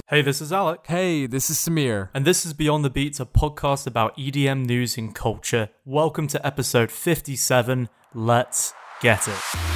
Hey, this is Alec. Hey, this is Samir. And this is Beyond the Beats, a podcast about EDM news and culture. Welcome to episode 57. Let's get it.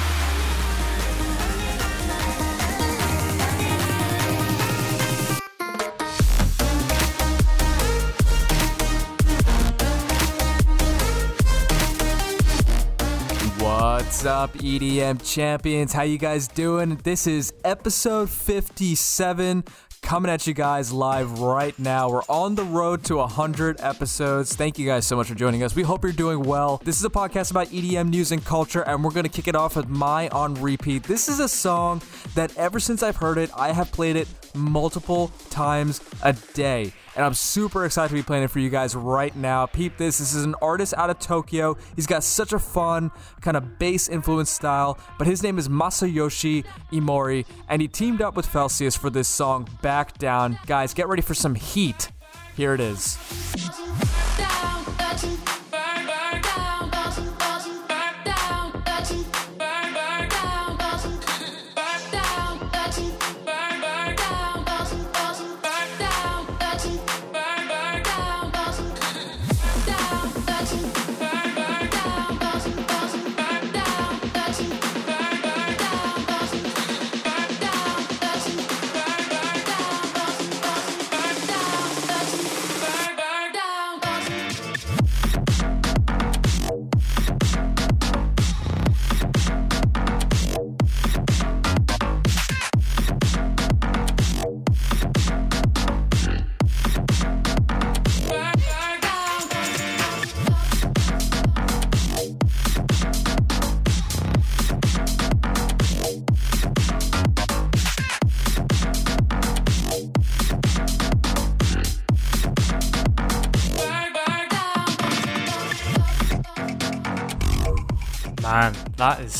What's up, EDM champions? How you guys doing? This is episode 57. Coming at you guys live right now. We're on the road to 100 episodes. Thank you guys so much for joining us. We hope you're doing well. This is a podcast about EDM news and culture, and we're going to kick it off with My On Repeat. This is a song that ever since I've heard it, I have played it multiple times a day. And I'm super excited to be playing it for you guys right now. Peep this. This is an artist out of Tokyo. He's got such a fun kind of bass influence style, but his name is Masayoshi Imori, and he teamed up with Felsius for this song, Back Down. Guys, get ready for some heat. Here it is. Man, that's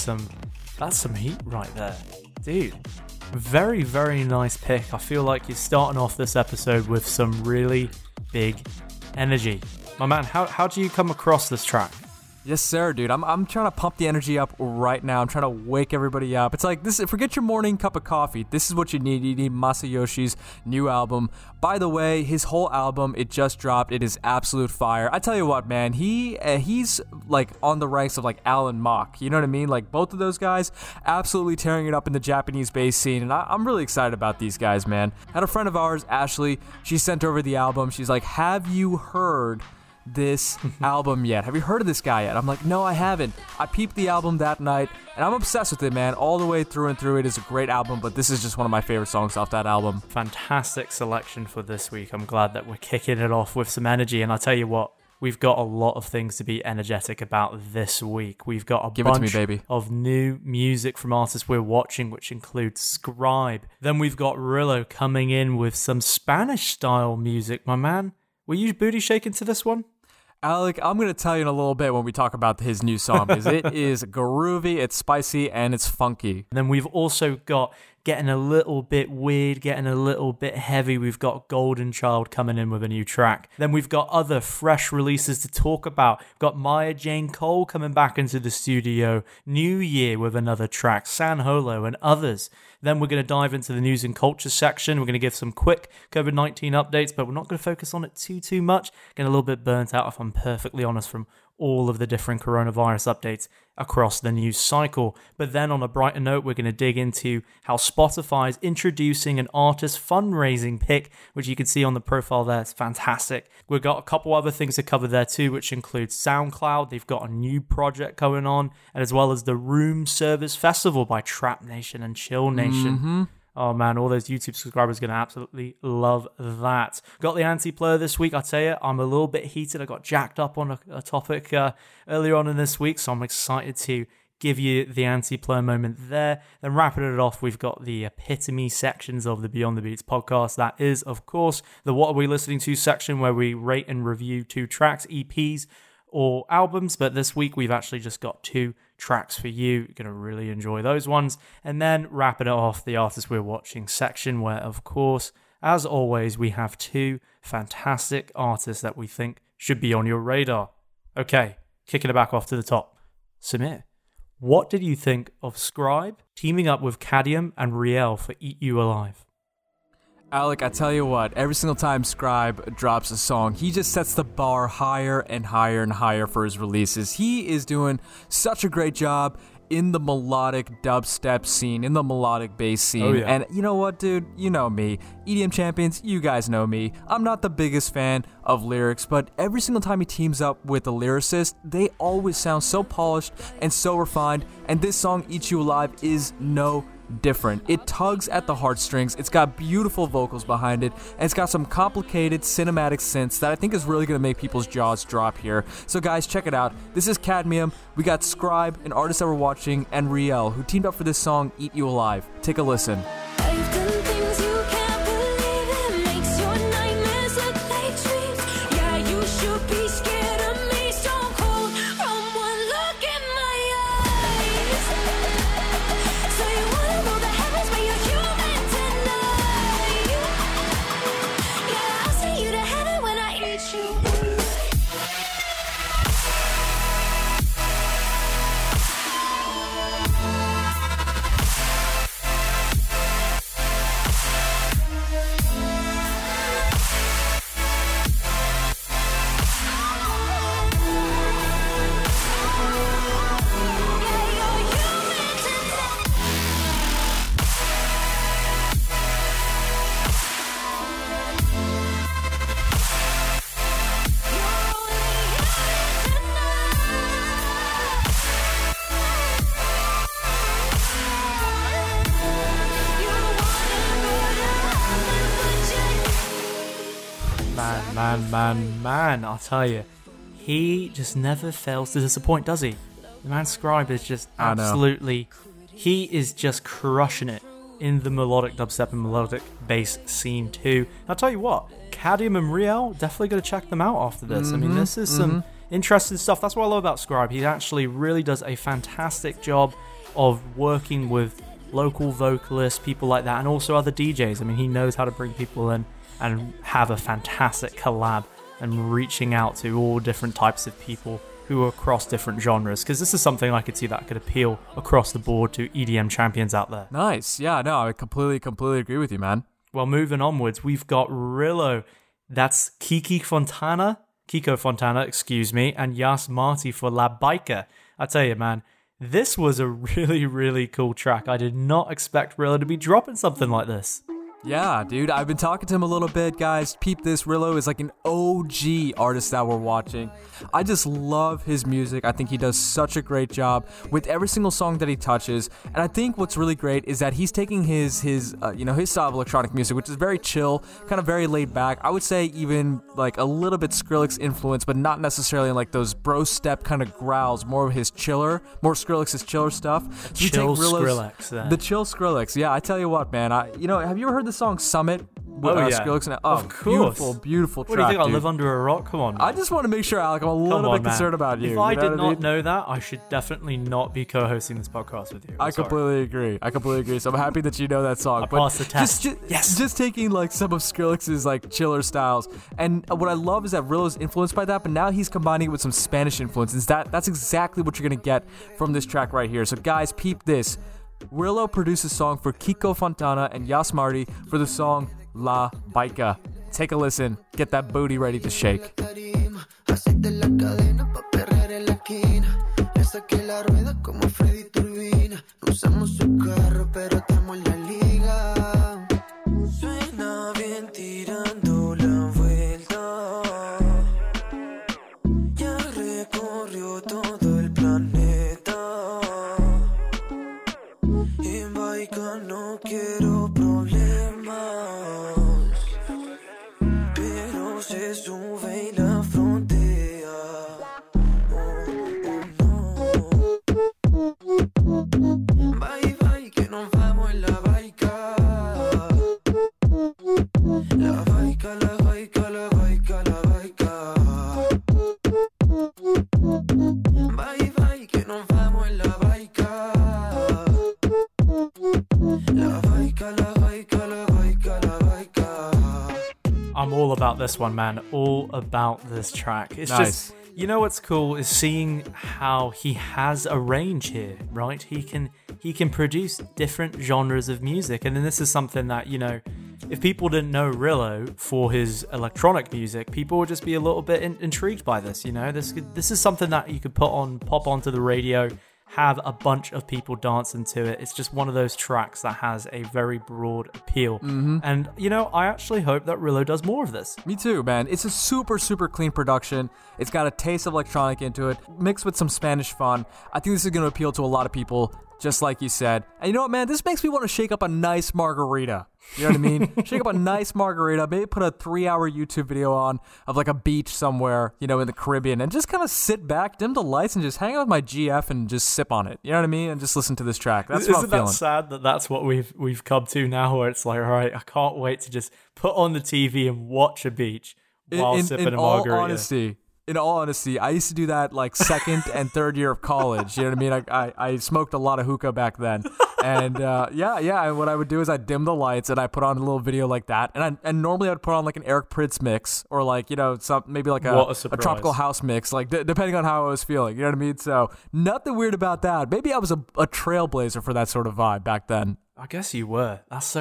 some heat right there. Dude, very, very nice pick. I feel like you're starting off this episode with some really big energy. My man, how do you come across this track? Yes, sir, dude. I'm trying to pump the energy up right now. I'm trying to wake everybody up. It's like this. Forget your morning cup of coffee. This is what you need. You need Masayoshi's new album. By the way, his whole album, it just dropped. It is absolute fire. I tell you what, man. He's like on the ranks of like Alan Mock. You know what I mean? Like both of those guys, absolutely tearing it up in the Japanese bass scene. And I'm really excited about these guys, man. I had a friend of ours, Ashley. She sent over the album. She's like, "Have you heard this album yet? Have you heard of this guy yet?" I'm like, "No, I haven't." I peeped the album that night, and I'm obsessed with it, man. All the way through and through. It is a great album, but this is just one of my favorite songs off that album. Fantastic selection for this week. I'm glad that we're kicking it off with some energy, and I'll tell you what, we've got a lot of things to be energetic about this week. We've got a bunch of new music from artists we're watching, which includes Scribe. Then we've got Rillo coming in with some Spanish-style music. My man, were you booty shaking to this one? Alec, I'm going to tell you in a little bit when we talk about his new song, because it is groovy, it's spicy, and it's funky. And then we've also got, getting a little bit weird, getting a little bit heavy, we've got Golden Child coming in with a new track. Then we've got other fresh releases to talk about. We've got Maya Jane Cole coming back into the studio, New Year with another track, San Holo, and others. Then we're going to dive into the news and culture section. We're going to give some quick COVID-19 updates, but we're not going to focus on it too much. Getting a little bit burnt out, if I'm perfectly honest, from all of the different coronavirus updates across the news cycle. But then on a brighter note, we're going to dig into how Spotify is introducing an artist fundraising pick, which you can see on the profile there. It's fantastic. We've got a couple other things to cover there too, which includes SoundCloud. They've got a new project going on, and as well as the Room Service Festival by Trap Nation and Chill Nation. Mm-hmm. Oh man, all those YouTube subscribers are going to absolutely love that. Got the anti-player this week. I tell you, I'm a little bit heated. I got jacked up on a topic earlier on in this week, so I'm excited to give you the anti-player moment there. Then wrapping it off, we've got the epitome sections of the Beyond the Beats podcast. That is, of course, the What Are We Listening To section, where we rate and review 2 tracks, EPs, or albums, but this week we've actually just got 2 tracks for you. You're going to really enjoy those ones. And then wrapping it off, the artists we're watching section, where, of course, as always, we have 2 fantastic artists that we think should be on your radar. Okay, kicking it back off to the top. Samir, what did you think of Scribe teaming up with Cadium and Riel for Eat You Alive? Alec, I tell you what, every single time Scribe drops a song, he just sets the bar higher and higher and higher for his releases. He is doing such a great job in the melodic dubstep scene, in the melodic bass scene. Oh, yeah. And you know what, dude? You know me. EDM Champions, you guys know me. I'm not the biggest fan of lyrics, but every single time he teams up with a lyricist, they always sound so polished and so refined. And this song, Eat You Alive, is no different. It tugs at the heartstrings. It's got beautiful vocals behind it, and it's got some complicated cinematic synths that I think is really going to make people's jaws drop here. So guys, check it out. This is Cadmium. We got Scribe, an artist that we're watching, and Riel, who teamed up for this song, Eat You Alive. Take a listen. I've done things you can't believe. It makes your nightmares look like dreams. Yeah, you should be scared of me. Stone cold from one look in my eyes. So you wanna know the heavens, but you're human tonight. Yeah, I'll see you to heaven when I eat you. Man, I'll tell you, he just never fails to disappoint, does he? The man Scribe is just absolutely, he is just crushing it in the melodic dubstep and melodic bass scene too. And I'll tell you what, Cadmium and Riel, definitely going to check them out after this. I mean, this is some interesting stuff. That's what I love about Scribe. He actually really does a fantastic job of working with local vocalists, people like that, and also other DJs. I mean, he knows how to bring people in and have a fantastic collab and reaching out to all different types of people who are across different genres, because this is something I could see that could appeal across the board to EDM champions out there. Nice. Yeah, no, I completely agree with you, man. Well, moving onwards, we've got Rillo. That's Kiko Fontana, and Yas Marty for La Bica. I tell you, man, this was a really, really cool track. I did not expect Rillo to be dropping something like this. Yeah, dude, I've been talking to him a little bit, guys. Peep this, Rillo is like an OG artist that we're watching. I just love his music. I think he does such a great job with every single song that he touches. And I think what's really great is that he's taking his style of electronic music, which is very chill, kind of very laid back. I would say even like a little bit Skrillex influence, but not necessarily like those bro step kind of growls, more Skrillex's chiller stuff. So Chill Skrillex. Then. The chill Skrillex. Yeah, I tell you what, man. Have you ever heard the song Summit with Skrillex? Of course. Beautiful track. What do you think? Dude. I'll live under a rock? Come on, man. I just want to make sure, Alec, I'm a little bit concerned about you. If I did not know that, I should definitely not be co-hosting this podcast with you. I completely agree. So I'm happy that you know that song. I passed the test. Just taking like some of Skrillex's like chiller styles, and what I love is that Rillo's influenced by that, but now he's combining it with some Spanish influences. That's exactly what you're gonna get from this track right here. So guys, peep this. Rillo produced a song for Kiko Fontana and Yas Marty for the song La Bica. Take a listen. Get that booty ready to shake. No quiero problemas, pero se sube la frontera. Bye bye que nos vamos en la baica. La baica, la baica, la baica, la baica. Bye bye que nos vamos en la baica. I'm all about this one, man. All about this track. It's nice. Just, you know what's cool is seeing how he has a range here, right? He can produce different genres of music, and then this is something that, you know, if people didn't know Rillo for his electronic music, people would just be a little bit intrigued by this. This is something that you could pop onto the radio, have a bunch of people dancing to it. It's just one of those tracks that has a very broad appeal. And, I actually hope that Rillo does more of this. Me too, man. It's a super, super clean production. It's got a taste of electronic into it, mixed with some Spanish fun. I think this is going to appeal to a lot of people, just like you said. And you know what, man? This makes me want to shake up a nice margarita. You know what I mean? Shake up a nice margarita, maybe put a 3-hour YouTube video on of like a beach somewhere, in the Caribbean, and just kind of sit back, dim the lights, and just hang out with my GF and just sip on it. You know what I mean? And just listen to this track. That's what I'm feeling. Isn't that sad that that's what we've come to now, where it's like, all right, I can't wait to just put on the TV and watch a beach while sipping a margarita. In all honesty, I used to do that like second and third year of college. You know what I mean? I smoked a lot of hookah back then. And and what I would do is I'd dim the lights and I put on a little video like that. And normally I'd put on like an Eric Prydz mix or like, maybe like a tropical house mix, like depending on how I was feeling. You know what I mean? So nothing weird about that. Maybe I was a trailblazer for that sort of vibe back then. I guess you were. That's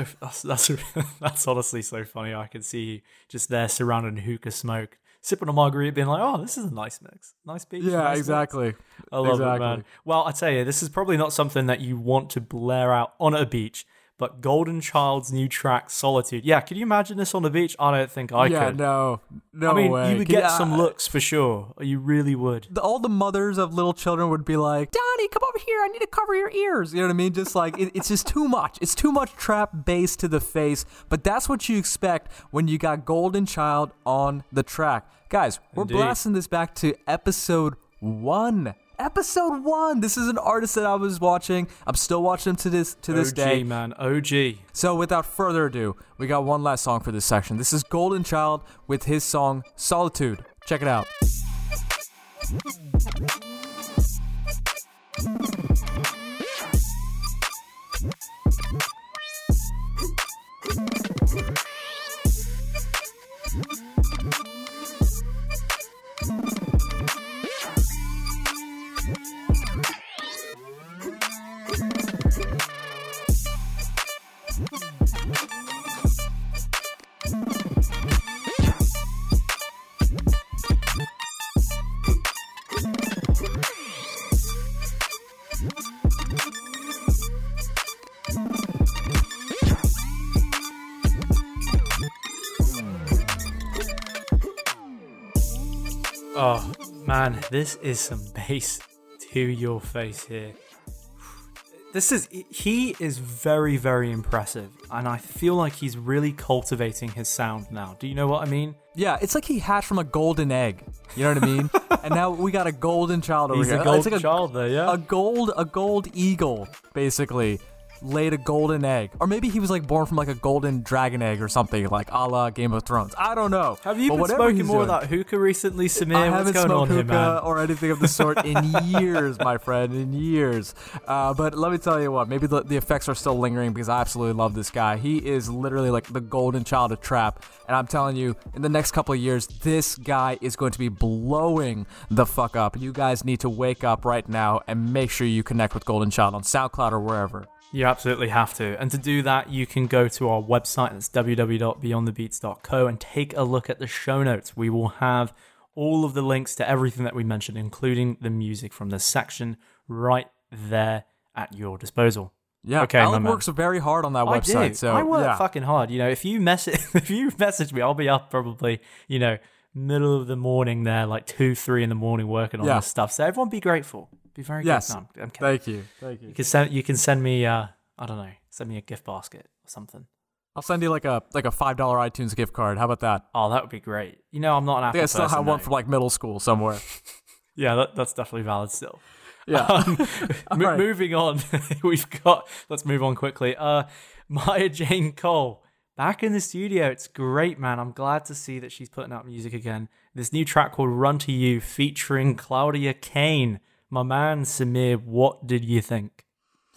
honestly so funny. I can see you just there surrounded in hookah smoke, sipping a margarita, being like, "Oh, this is a nice mix, nice beach." Yeah, nice exactly. Mix. I love it, man. Well, I tell you, this is probably not something that you want to blare out on a beach. But Golden Child's new track, Solitude. Yeah, can you imagine this on the beach? I don't think I could. Yeah, no I mean, way. You would get some looks for sure. You really would. All the mothers of little children would be like, "Donnie, come over here. I need to cover your ears." You know what I mean? Just like, it's just too much. It's too much trap bass to the face. But that's what you expect when you got Golden Child on the track. Guys, we're blasting this back to episode 1. Episode 1. This is an artist that I was watching. I'm still watching him to this day. OG, man. OG. So without further ado, we got one last song for this section. This is Golden Child with his song Solitude. Check it out. Oh, man, this is some bass to your face here. He is very, very impressive, and I feel like he's really cultivating his sound now. Do you know what I mean? Yeah, it's like he hatched from a golden egg. You know what I mean? And now we got a golden child over here. He's a golden child there, yeah. A gold eagle, basically, laid a golden egg. Or maybe he was like born from like a golden dragon egg or something, like a la Game of Thrones. I don't know. Have you been smoking more of that hookah recently, Samir? I haven't smoked hookah man? Or anything of the sort in years, my friend, in years. But let me tell you what, maybe the effects are still lingering because I absolutely love this guy. He is literally like the golden child of trap. And I'm telling you, in the next couple of years, this guy is going to be blowing the fuck up. You guys need to wake up right now and make sure you connect with Golden Child on SoundCloud or wherever. You absolutely have to. And to do that, you can go to our website. That's www.beyondthebeats.co and take a look at the show notes. We will have all of the links to everything that we mentioned, including the music from this section, right there at your disposal. Yeah, okay, Alec works very hard on that website. I do. So I work fucking hard. You know, if you message me, I'll be up probably, middle of the morning there, like 2-3 in the morning working on this stuff. So everyone be grateful. Be very grateful. No, Thank you. You can send me I don't know, send me a gift basket or something. I'll send you like a $5 iTunes gift card. How about that? Oh, that would be great. I'm not an Apple person. I still have one from like middle school somewhere. Yeah, that's definitely valid still. Yeah. Right. Moving on, let's move on quickly. Maya Jane Cole, back in the studio. It's great, man. I'm glad to see that she's putting out music again. This new track called Run to You featuring Claudia Kane. My man, Samir, what did you think?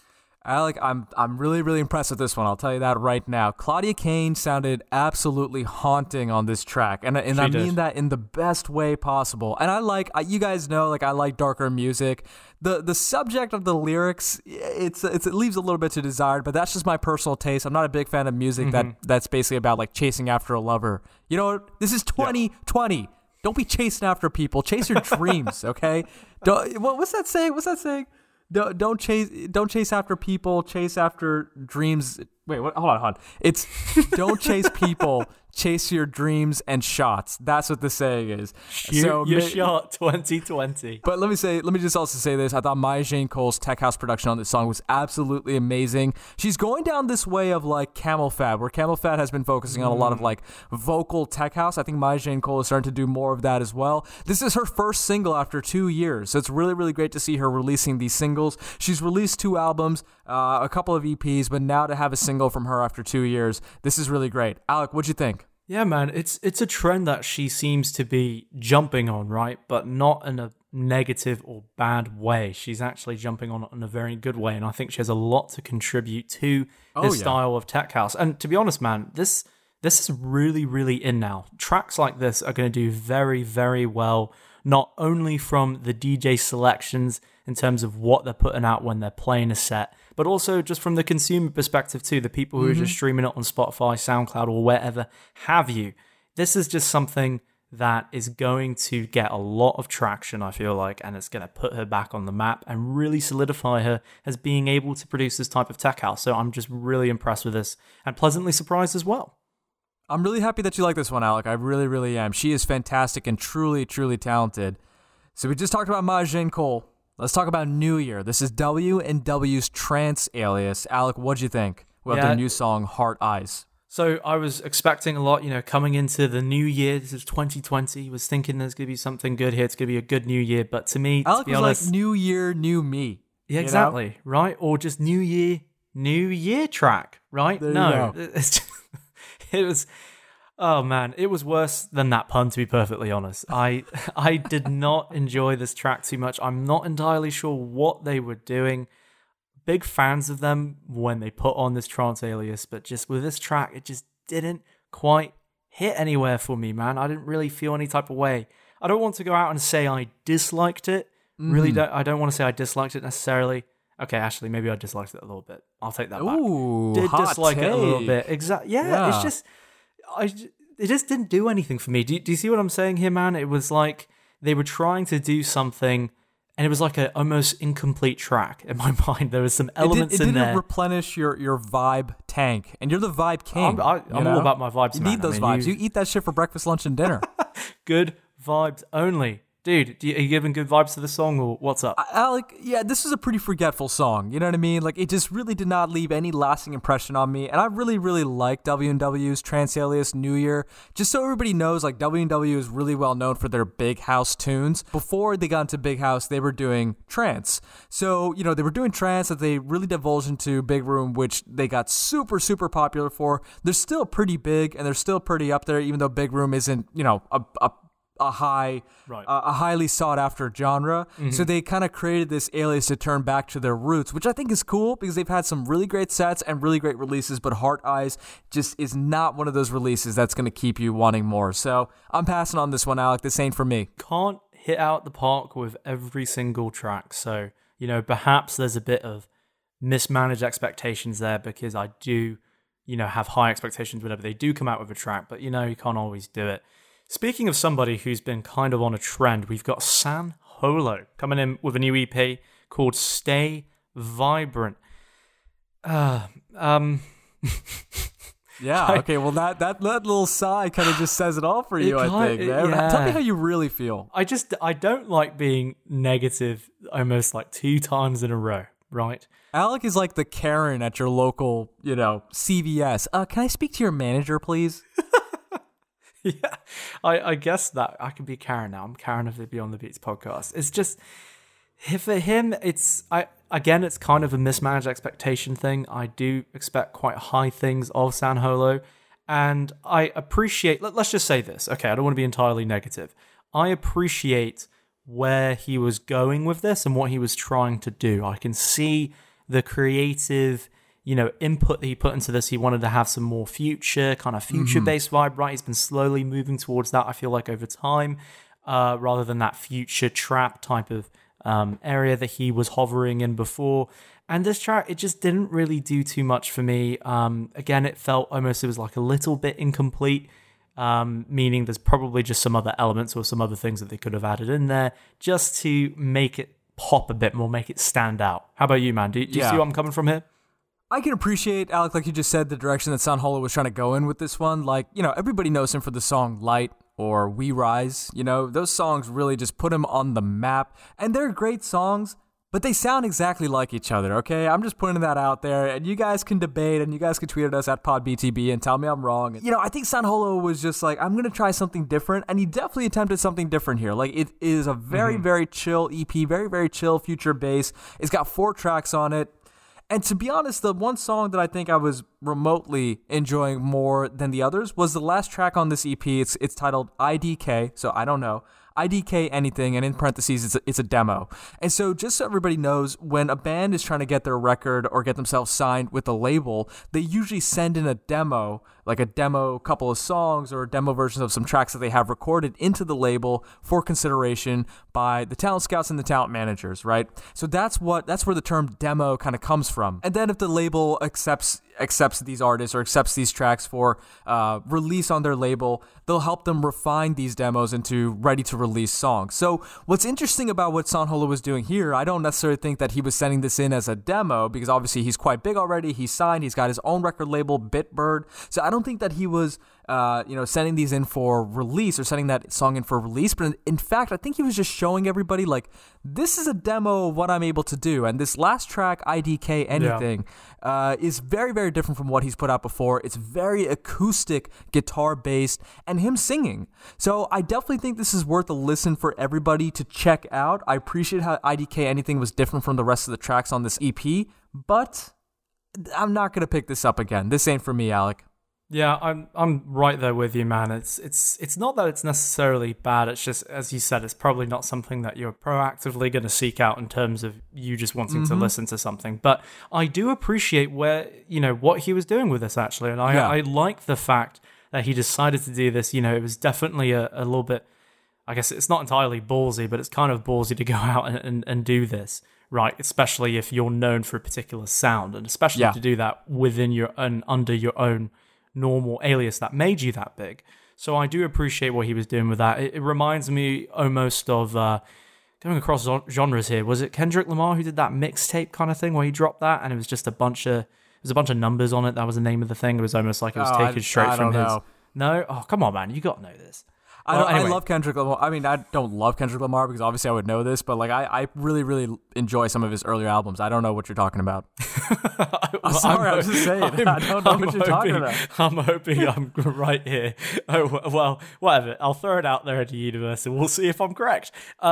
Alec, I'm really, really impressed with this one. I'll tell you that right now. Claudia Kane sounded absolutely haunting on this track, and I mean that in the best way possible. And you guys know, like, I like darker music. The subject of the lyrics, it leaves a little bit to desired, but that's just my personal taste. I'm not a big fan of music that's basically about like chasing after a lover. You know, this is 2020. Yeah. Don't be chasing after people. Chase your dreams, okay? What's that saying? Don't chase after people, chase after dreams. Wait, what? Hold on. It's don't chase people, chase your dreams and shots. That's what the saying is. Shoot your shot 2020. But let me just also say this. I thought Maya Jane Cole's tech house production on this song was absolutely amazing. She's going down this way of like Camel Fat, where Camel Fat has been focusing on a lot of like vocal tech house. I think Maya Jane Cole is starting to do more of that as well. This is her first single after 2 years. So it's really, really great to see her releasing these singles. She's released 2 albums, a couple of EPs, but now to have a single from her after 2 years, this is really great. Alec, what'd you think? Yeah, man, it's a trend that she seems to be jumping on, right? But not in a negative or bad way. She's actually jumping on it in a very good way, and I think she has a lot to contribute to this style of tech house. And to be honest, man, this is really, really in now. Tracks like this are going to do very, very well, not only from the DJ selections in terms of what they're putting out when they're playing a set, but also just from the consumer perspective too, the people who are just streaming it on Spotify, SoundCloud, or wherever have you. This is just something that is going to get a lot of traction, I feel like, and it's going to put her back on the map and really solidify her as being able to produce this type of tech house. So I'm just really impressed with this and pleasantly surprised as well. I'm really happy that you like this one, Alec. I really, really am. She is fantastic and truly, truly talented. So we just talked about Maya Jane Cole. Let's talk about New Year. This is W&W's Trance Alias. Alec, what'd you think? Well, their new song, Heart Eyes. So I was expecting a lot, coming into the new year. This is 2020. Was thinking there's going to be something good here. It's going to be a good new year. But to me, Alec to be was honest, like New Year, New Me. Yeah, exactly. Right? Or just New Year, New Year track, right? No, it's just, it was... Oh man, it was worse than that pun, to be perfectly honest. I did not enjoy this track too much. I'm not entirely sure what they were doing. Big fans of them when they put on this Trance Alias, but just with this track, it just didn't quite hit anywhere for me, man. I didn't really feel any type of way. I don't want to go out and say I disliked it. I don't want to say I disliked it necessarily. Okay, actually, maybe I disliked it a little bit. I'll take that back. Ooh, did hot dislike take. it a little bit. Exactly. Yeah, it's just... it just didn't do anything for me. Do you see what I'm saying here, man? It was like they were trying to do something, and it was like an almost incomplete track in my mind. There was some elements it didn't there. Replenish your vibe tank, and you're the vibe king. I'm all about my vibes, you man. need those vibes. You eat that shit for breakfast, lunch, and dinner. Good vibes only. Dude, are you giving good vibes to the song, or what's up? Alec, yeah, this is a pretty forgetful song. You know what I mean? Like, it just really did not leave any lasting impression on me. And I really, really like W&W's Trance Alias New Year. Just so everybody knows, like, W&W is really well known for their big house tunes. Before they got into big house, they were doing trance. So, they were doing trance that they really divulged into Big Room, which they got super, super popular for. They're still pretty big, and they're still pretty up there, even though Big Room isn't, a highly sought after genre. So they kind of created this alias to turn back to their roots, which I think is cool because they've had some really great sets and really great releases, but Heart Eyes just is not one of those releases that's going to keep you wanting more. So I'm passing on this one, Alec. This ain't for me. Can't hit out the park with every single track. So, perhaps there's a bit of mismanaged expectations there because I do, have high expectations whenever they do come out with a track, but you can't always do it. Speaking of somebody who's been kind of on a trend, we've got San Holo coming in with a new EP called Stay Vibrant. Yeah, okay, well that little sigh kind of just says it all for you, I think, man. Yeah. Tell me how you really feel. I don't like being negative almost like 2 times in a row, right? Alec is like the Karen at your local, CVS. Can I speak to your manager, please? Yeah, I guess that I can be Karen now. I'm Karen of the Beyond the Beats podcast. It's just, for him, it's kind of a mismanaged expectation thing. I do expect quite high things of San Holo, and I appreciate, let's just say this. Okay, I don't want to be entirely negative. I appreciate where he was going with this and what he was trying to do. I can see the creative, input that he put into this. He wanted to have some more future-based vibe, right? He's been slowly moving towards that, I feel like, over time, rather than that future trap type of area that he was hovering in before. And this track, it just didn't really do too much for me. Again, it felt almost it was like a little bit incomplete, meaning there's probably just some other elements or some other things that they could have added in there just to make it pop a bit more, make it stand out. How about you, man? Do you see where I'm coming from here? I can appreciate, Alec, like you just said, the direction that San Holo was trying to go in with this one. Like, everybody knows him for the song Light or We Rise. Those songs really just put him on the map. And they're great songs, but they sound exactly like each other, okay? I'm just putting that out there, and you guys can debate, and you guys can tweet at us at PodBTB and tell me I'm wrong. I think San Holo was just like, I'm going to try something different, and he definitely attempted something different here. Like, it is a very, very chill EP, very, very chill future bass. It's got 4 tracks on it. And to be honest, the one song that I think I was remotely enjoying more than the others was the last track on this EP. It's titled IDK, so I don't know. IDK anything, and in parentheses, it's a demo. And so just so everybody knows, when a band is trying to get their record or get themselves signed with a label, they usually send in a demo, like a demo couple of songs or demo versions of some tracks that they have recorded into the label for consideration by the talent scouts and the talent managers, right? So that's where the term demo kind of comes from. And then if the label accepts these artists or accepts these tracks for release on their label, they'll help them refine these demos into ready-to-release songs. So what's interesting about what San Holo was doing here, I don't necessarily think that he was sending this in as a demo, because obviously he's quite big already. He's signed. He's got his own record label, Bitbird. So I don't think that he was sending these in for release or sending that song in for release. But in fact, I think he was just showing everybody, like, this is a demo of what I'm able to do. And this last track, IDK Anything, is very, very different from what he's put out before. It's very acoustic, guitar-based, and him singing. So I definitely think this is worth a listen for everybody to check out. I appreciate how IDK Anything was different from the rest of the tracks on this EP, but I'm not going to pick this up again. This ain't for me, Alec. Yeah, I'm right there with you, man. It's not that it's necessarily bad. It's just, as you said, it's probably not something that you're proactively going to seek out in terms of you just wanting to listen to something. But I do appreciate what he was doing with this, actually, and I like the fact that he decided to do this. It was definitely a little bit, I guess it's not entirely ballsy, but it's kind of ballsy to go out and do this, right? Especially if you're known for a particular sound, and especially to do that within your own, under your own normal alias that made you that big. So I do appreciate what he was doing with that. It reminds me almost of going across genres here. Was it Kendrick Lamar who did that mixtape kind of thing where he dropped that and it was just a bunch of numbers on it? That was the name of the thing. It was almost like it was taken straight from his. No? Oh, come on, man. You got to know this. I love Kendrick Lamar. I mean, I don't love Kendrick Lamar because obviously I would know this, but like I really, really enjoy some of his earlier albums. I don't know what you're talking about. I'm sorry, I was just saying. I don't know what you're talking about. I'm hoping I'm right here. Oh, well, whatever. I'll throw it out there at the universe and we'll see if I'm correct.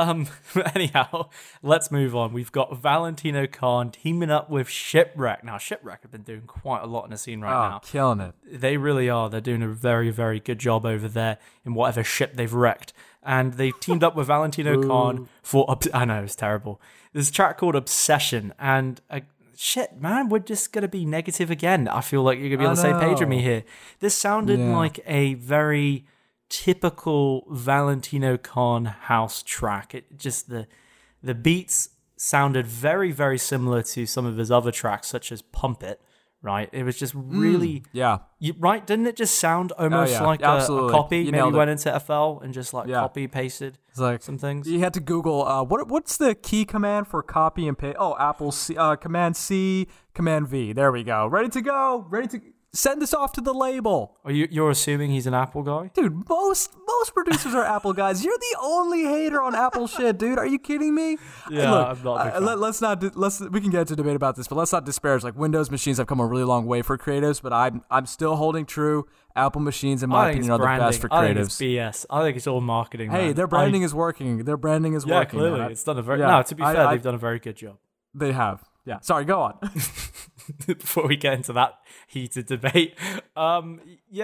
Anyhow, let's move on. We've got Valentino Khan teaming up with Shipwreck. Now, Shipwreck have been doing quite a lot in the scene right now. Killing it. They really are. They're doing a very, very good job over there in whatever ship they've wrecked. And they teamed up with Valentino Khan for... I know, it's terrible. There's a track called Obsession. And shit, man, we're just going to be negative again. I feel like you're going to be on the same page with me here. This sounded like a very typical Valentino Khan house track. It just... The beats sounded very, very similar to some of his other tracks, such as Pump It. Right, it was just really right. Didn't it just sound almost like a copy? Maybe you went into FL and just like copy pasted some things. You had to Google what's the key command for copy and paste? Oh, Apple C, Command C, Command V. There we go. Ready to go. Ready to send this off to the label. Are you're assuming he's an Apple guy? Dude, most producers are Apple guys. You're the only hater on Apple shit, dude. Are you kidding me? Yeah, look, I'm not. We can get into debate about this, but let's not disparage. Like, Windows machines have come a really long way for creatives, but I'm still holding true. Apple machines, in my opinion, are the best for creatives. I think it's BS. I think it's all marketing. Hey, their branding is working. Their branding is working. Yeah, clearly. It's done a very... No, to be fair, they've done a very good job. They have. Yeah. Sorry, go on. Before we get into that heated debate. I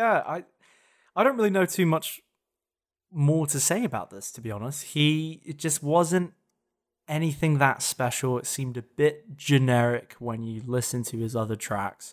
don't really know too much more to say about this, to be honest. It just wasn't anything that special. It seemed a bit generic when you listen to his other tracks.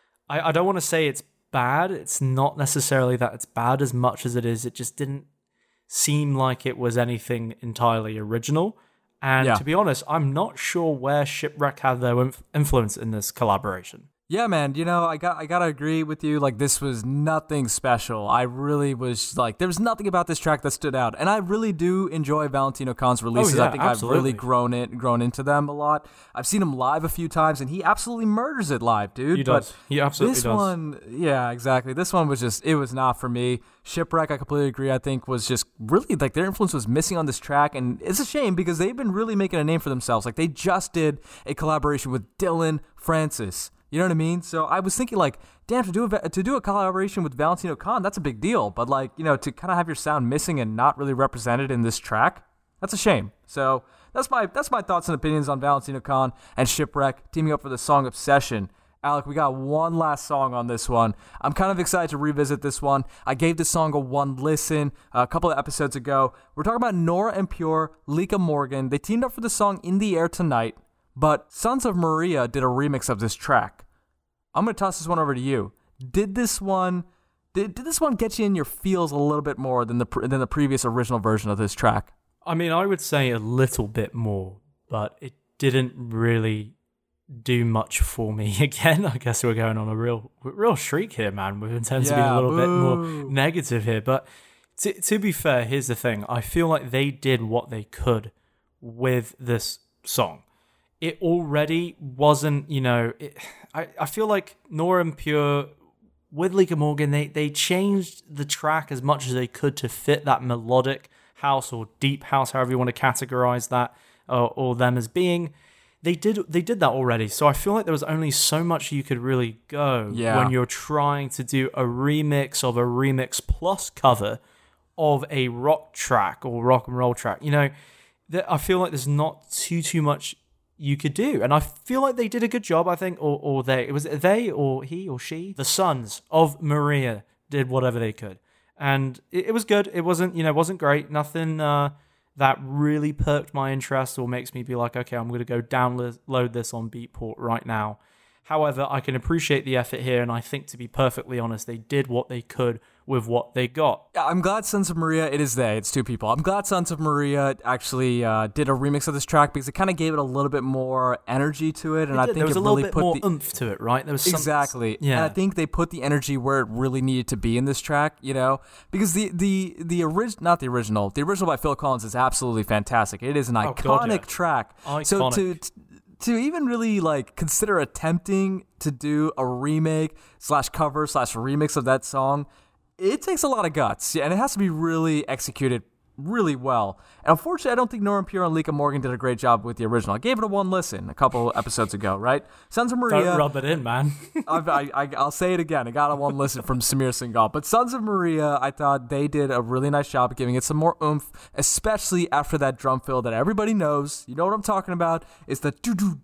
I don't want to say it's bad. It's not necessarily that it's bad as much as it is. It just didn't seem like it was anything entirely original. And to be honest, I'm not sure where Shipwreck had their influence in this collaboration. Yeah, man, you know, I gotta agree with you. Like, this was nothing special. I really was like, there was nothing about this track that stood out. And I really do enjoy Valentino Khan's releases. Oh, yeah, I think absolutely. I've really grown into them a lot. I've seen him live a few times, and he absolutely murders it live, dude. He does. He absolutely this does. one, yeah, exactly. This one was just, it was not for me. Shipwreck, I completely agree. I think was just really, like, their influence was missing on this track. And it's a shame because they've been really making a name for themselves. Like, they just did a collaboration with Dylan Francis. You know what I mean? So I was thinking, like, damn, to do a collaboration with Valentino Khan, that's a big deal. But, like, you know, to kind of have your sound missing and not really represented in this track, that's a shame. So that's my thoughts and opinions on Valentino Khan and Shipwreck teaming up for the song Obsession. Alec, we got one last song on this one. I'm kind of excited to revisit this one. I gave this song a one listen a couple of episodes ago. We're talking about Nora En Pure, Lika Morgan. They teamed up for the song In the Air Tonight. But Sons of Maria did a remix of this track. I'm going to toss this one over to you. Did this one get you in your feels a little bit more than the previous original version of this track? I mean, I would say a little bit more, but it didn't really do much for me. Again, I guess we're going on a real streak here, man. We intend to be a little bit more negative here. But to be fair, here's the thing. I feel like they did what they could with this song. It already wasn't, you know, I feel like Nora En Pure with Lika Morgan, they changed the track as much as they could to fit that melodic house or deep house, however you want to categorize that, or them as being. They did that already. So I feel like there was only so much you could really go when you're trying to do a remix of a remix plus cover of a rock track or rock and roll track. You know, I feel like there's not too much you could do, and I feel like they did a good job. I think, or they or he or she, the Sons of Maria did whatever they could, and it was good. It wasn't great. Nothing that really perked my interest or makes me be like, okay, I'm going to go download this on Beatport right now. However, I can appreciate the effort here, and I think, to be perfectly honest, they did what they could with what they got. I'm glad Sons of Maria, it's two people. I'm glad Sons of Maria actually did a remix of this track because it kind of gave it a little bit more energy to it, and I think there was it a little really bit put more oomph to it, right? There was exactly, yeah. And I think they put the energy where it really needed to be in this track, you know, because the original by Phil Collins is absolutely fantastic. It is an iconic track. Iconic. So to even really like consider attempting to do a remake / cover / remix of that song, it takes a lot of guts, and it has to be really executed really well. And unfortunately, I don't think Nora En Pure and Lika Morgan did a great job with the original. I gave it a one listen a couple episodes ago, right? Sons of Maria. Don't rub it in, man. I'll say it again. I got a one listen from Samir Singhal. But Sons of Maria, I thought they did a really nice job of giving it some more oomph, especially after that drum fill that everybody knows. You know what I'm talking about? It's the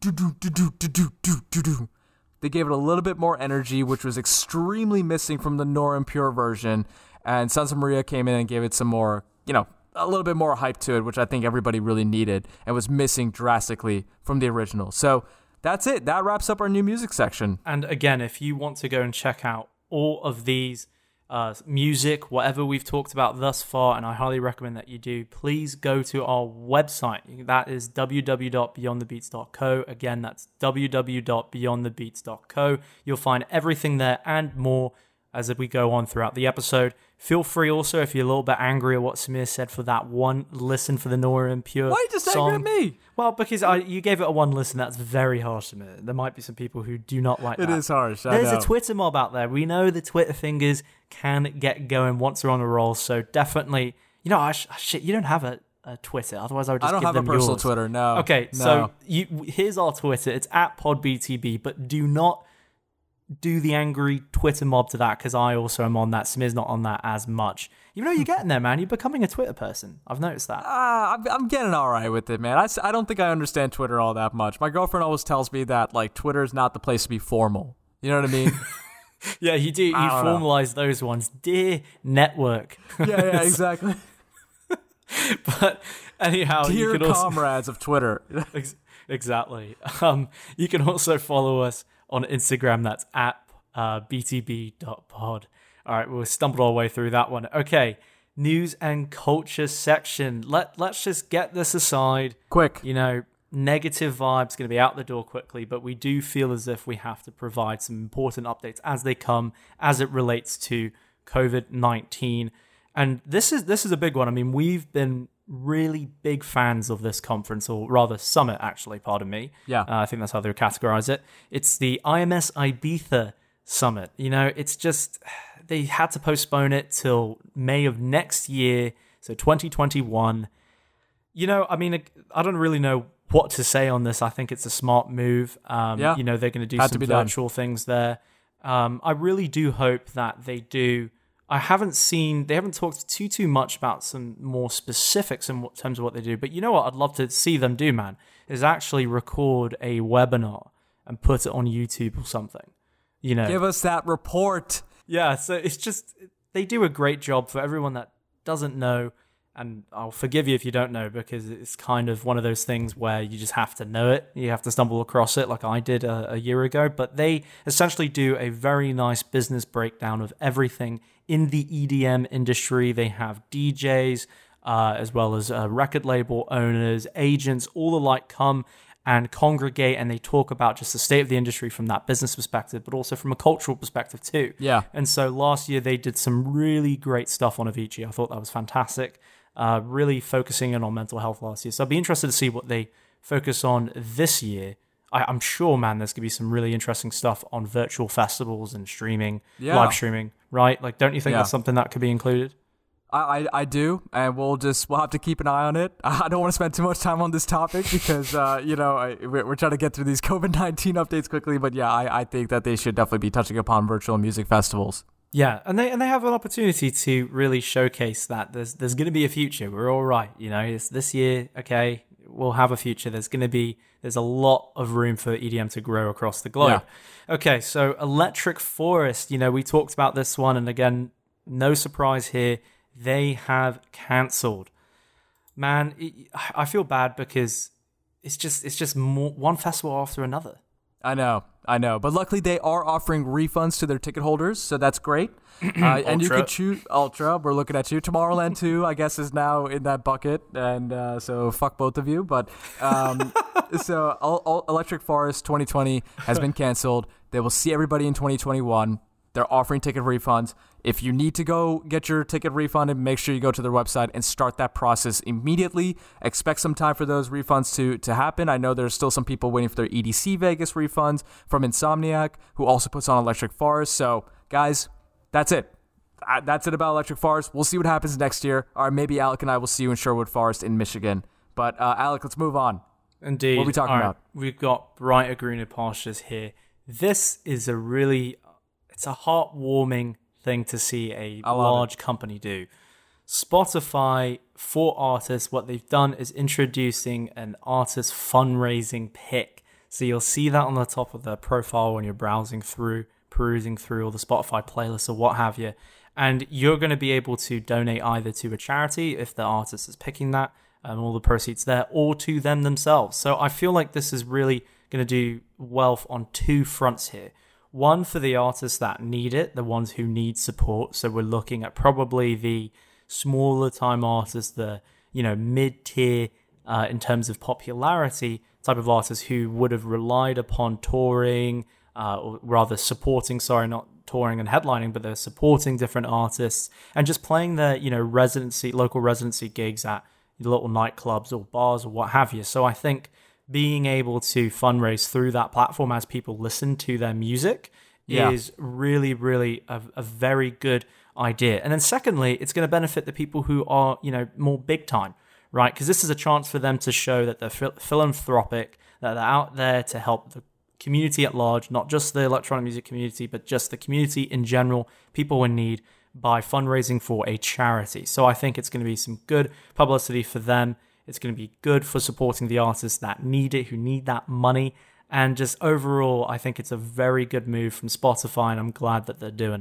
do-do-do-do-do-do-do-do-do-do. They gave it a little bit more energy, which was extremely missing from the Nora En Pure version. And Sons of Maria came in and gave it some more, you know, a little bit more hype to it, which I think everybody really needed and was missing drastically from the original. So that's it. That wraps up our new music section. And again, if you want to go and check out all of these music, whatever we've talked about thus far, and I highly recommend that you do, please go to our website. That is www.beyondthebeats.co. Again, that's www.beyondthebeats.co. You'll find everything there and more as we go on throughout the episode. Feel free also, if you're a little bit angry at what Samir said for that one listen for the Nora En Pure Why are you just song. angry at me? Well, because you gave it a one listen. That's very harsh, Samir. There might be some people who do not like that. It is harsh. There's a Twitter mob out there. We know the Twitter fingers can get going once they're on a roll. So definitely, you know, shit, you don't have a Twitter. Otherwise, I would just give them yours. I don't have a personal Twitter, no. Okay, no. So here's our Twitter. It's @PodBTB, but do not do the angry Twitter mob to that, because I also am on that. Samir's not on that as much. Even though you're getting there, man. You're becoming a Twitter person. I've noticed that. I'm getting all right with it, man. I don't think I understand Twitter all that much. My girlfriend always tells me that, like, Twitter is not the place to be formal. You know what I mean? Yeah, you do. You formalize those ones. Dear network. Yeah, exactly. But anyhow, you Dear can also comrades of Twitter. exactly. You can also follow us on Instagram. That's at btb.pod. All right, we'll stumble our way through that one. Okay, news and culture section. Let's just get this aside. Quick. Negative vibes going to be out the door quickly, but we do feel as if we have to provide some important updates as they come, as it relates to COVID-19. And this is a big one. I mean, we've been really big fans of this conference, or rather summit, actually, pardon me. Yeah. I think that's how they would categorize it. It's the IMS Ibiza Summit. It's just, they had to postpone it till May of next year, so 2021. I mean, I don't really know what to say on this. I think it's a smart move. Yeah. They're going to do Had to some be done. virtual things there. I really do hope that they do. They haven't talked too much about some more specifics in terms of what they do. But you know what I'd love to see them do, man, is actually record a webinar and put it on YouTube or something. Give us that report. Yeah, so it's just, they do a great job for everyone that doesn't know. And I'll forgive you if you don't know, because it's kind of one of those things where you just have to know it. You have to stumble across it like I did a year ago. But they essentially do a very nice business breakdown of everything in the EDM industry. They have DJs, as well as record label owners, agents, all alike come and congregate, and they talk about just the state of the industry from that business perspective, but also from a cultural perspective too. Yeah. And so last year they did some really great stuff on Avicii. I thought that was fantastic. Really focusing in on mental health last year. So I'd be interested to see what they focus on this year. I'm sure, man, there's going to be some really interesting stuff on virtual festivals and streaming, live streaming, right? Like, don't you think that's something that could be included? I do, and we'll have to keep an eye on it. I don't want to spend too much time on this topic because, we're trying to get through these COVID-19 updates quickly. But yeah, I think that they should definitely be touching upon virtual music festivals. Yeah, and they have an opportunity to really showcase that there's going to be a future. We're all right, it's this year, okay, we'll have a future. There's a lot of room for EDM to grow across the globe. Yeah. Okay, so Electric Forest, we talked about this one, and again, no surprise here, they have cancelled. Man, I feel bad because it's just more, one festival after another. I know. But luckily, they are offering refunds to their ticket holders, so that's great. And you can choose Ultra. We're looking at you. Tomorrowland 2, I guess, is now in that bucket, and so fuck both of you. But so Electric Forest 2020 has been canceled. They will see everybody in 2021. They're offering ticket refunds. If you need to go get your ticket refunded, make sure you go to their website and start that process immediately. Expect some time for those refunds to happen. I know there's still some people waiting for their EDC Vegas refunds from Insomniac, who also puts on Electric Forest. So, guys, that's it. That's it about Electric Forest. We'll see what happens next year. Or maybe Alec and I will see you in Sherwood Forest in Michigan. But, Alec, let's move on. Indeed. What are we talking about? We've got Brighter Greener Pastures here. This is it's a heartwarming thing to see a large company do. Spotify, for artists, what they've done is introducing an artist fundraising pick. So you'll see that on the top of their profile when you're perusing through all the Spotify playlists or what have you. And you're going to be able to donate either to a charity if the artist is picking that, and all the proceeds there, or to them themselves. So I feel like this is really going to do well on two fronts here. One, for the artists that need it, the ones who need support. So we're looking at probably the smaller time artists, the mid-tier in terms of popularity type of artists who would have relied upon touring, or rather supporting, not touring and headlining, but they're supporting different artists and just playing their local residency gigs at little nightclubs or bars or what have you. So I think being able to fundraise through that platform as people listen to their music is really, really a very good idea. And then secondly, it's going to benefit the people who are, more big time, right? Because this is a chance for them to show that they're philanthropic, that they're out there to help the community at large, not just the electronic music community, but just the community in general, people in need, by fundraising for a charity. So I think it's going to be some good publicity for them. It's going to be good for supporting the artists that need it, who need that money. And just overall, I think it's a very good move from Spotify, and I'm glad that they're doing it.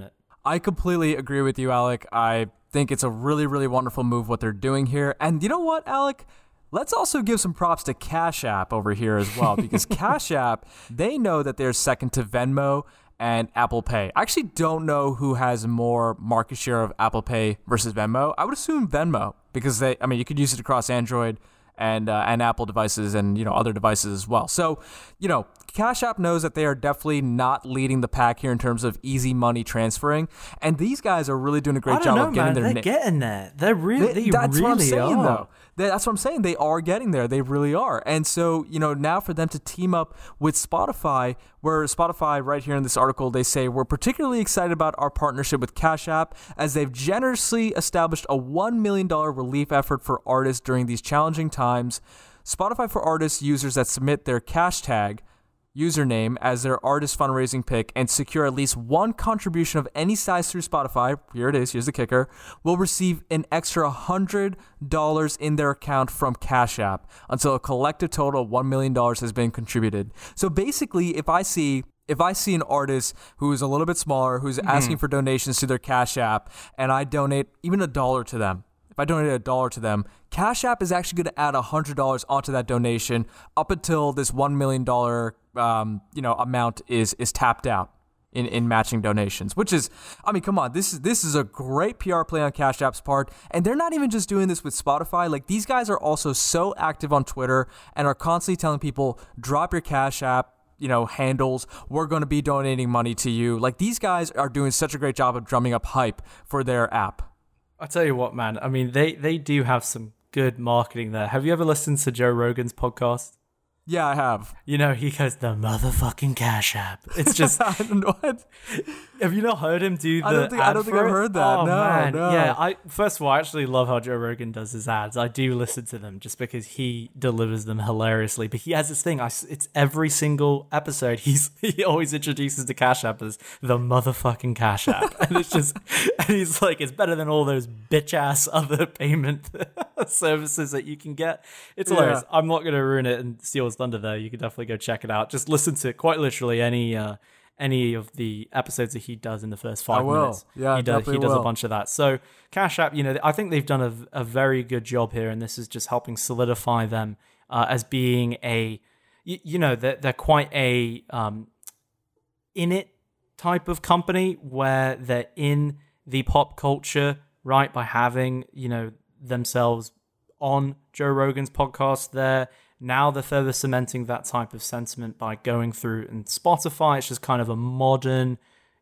I completely agree with you, Alec. I think it's a really, really wonderful move what they're doing here. And you know what, Alec? Let's also give some props to Cash App over here as well, because Cash App, they know that they're second to Venmo and Apple Pay. I actually don't know who has more market share of Apple Pay versus Venmo. I would assume Venmo, because you could use it across Android and Apple devices and, other devices as well. So, Cash App knows that they are definitely not leading the pack here in terms of easy money transferring. And these guys are really doing a great job of getting They're getting there. They're really, that's really what I'm saying, are. though. That's what I'm saying. They are getting there. They really are. And so, now for them to team up with Spotify, where Spotify, right here in this article, they say, we're particularly excited about our partnership with Cash App as they've generously established a $1 million relief effort for artists during these challenging times. Spotify for Artists users that submit their cash tag username as their artist fundraising pick and secure at least one contribution of any size through Spotify, here it is, here's the kicker, will receive an extra $100 in their account from Cash App until a collective total of $1 million has been contributed. So basically, if I see an artist who is a little bit smaller, who's asking for donations to their Cash App, and I donate even $1 to them, if I donate $1 to them, Cash App is actually going to add $100 onto that donation up until this $1 million amount is tapped out in matching donations, which is, come on, this is a great PR play on Cash App's part. And they're not even just doing this with Spotify. Like, these guys are also so active on Twitter and are constantly telling people, drop your Cash App handles, we're going to be donating money to you. Like, these guys are doing such a great job of drumming up hype for their app. I tell you what, man. I mean, they do have some good marketing there. Have you ever listened to Joe Rogan's podcast? Yeah, I have. He goes, the motherfucking Cash App. It's just... What? Have you not heard him do the I don't think I've heard that. Oh, no, man. no. Yeah, first of all, I actually love how Joe Rogan does his ads. I do listen to them just because he delivers them hilariously. But he has this thing. It's every single episode. He always introduces the Cash App as the motherfucking Cash App. And it's just... And he's like, it's better than all those bitch-ass other payment services that you can get. It's hilarious. I'm not going to ruin it and steal his thunder there. You can definitely go check it out. Just listen to quite literally any of the episodes that he does in the first 5 minutes. Yeah, he does a bunch of that. So Cash App, I think they've done a very good job here, and this is just helping solidify them as being they're quite a in it type of company where they're in the pop culture, right, by having themselves on Joe Rogan's podcast there. Now they're further cementing that type of sentiment by going through, and Spotify, it's just kind of a modern,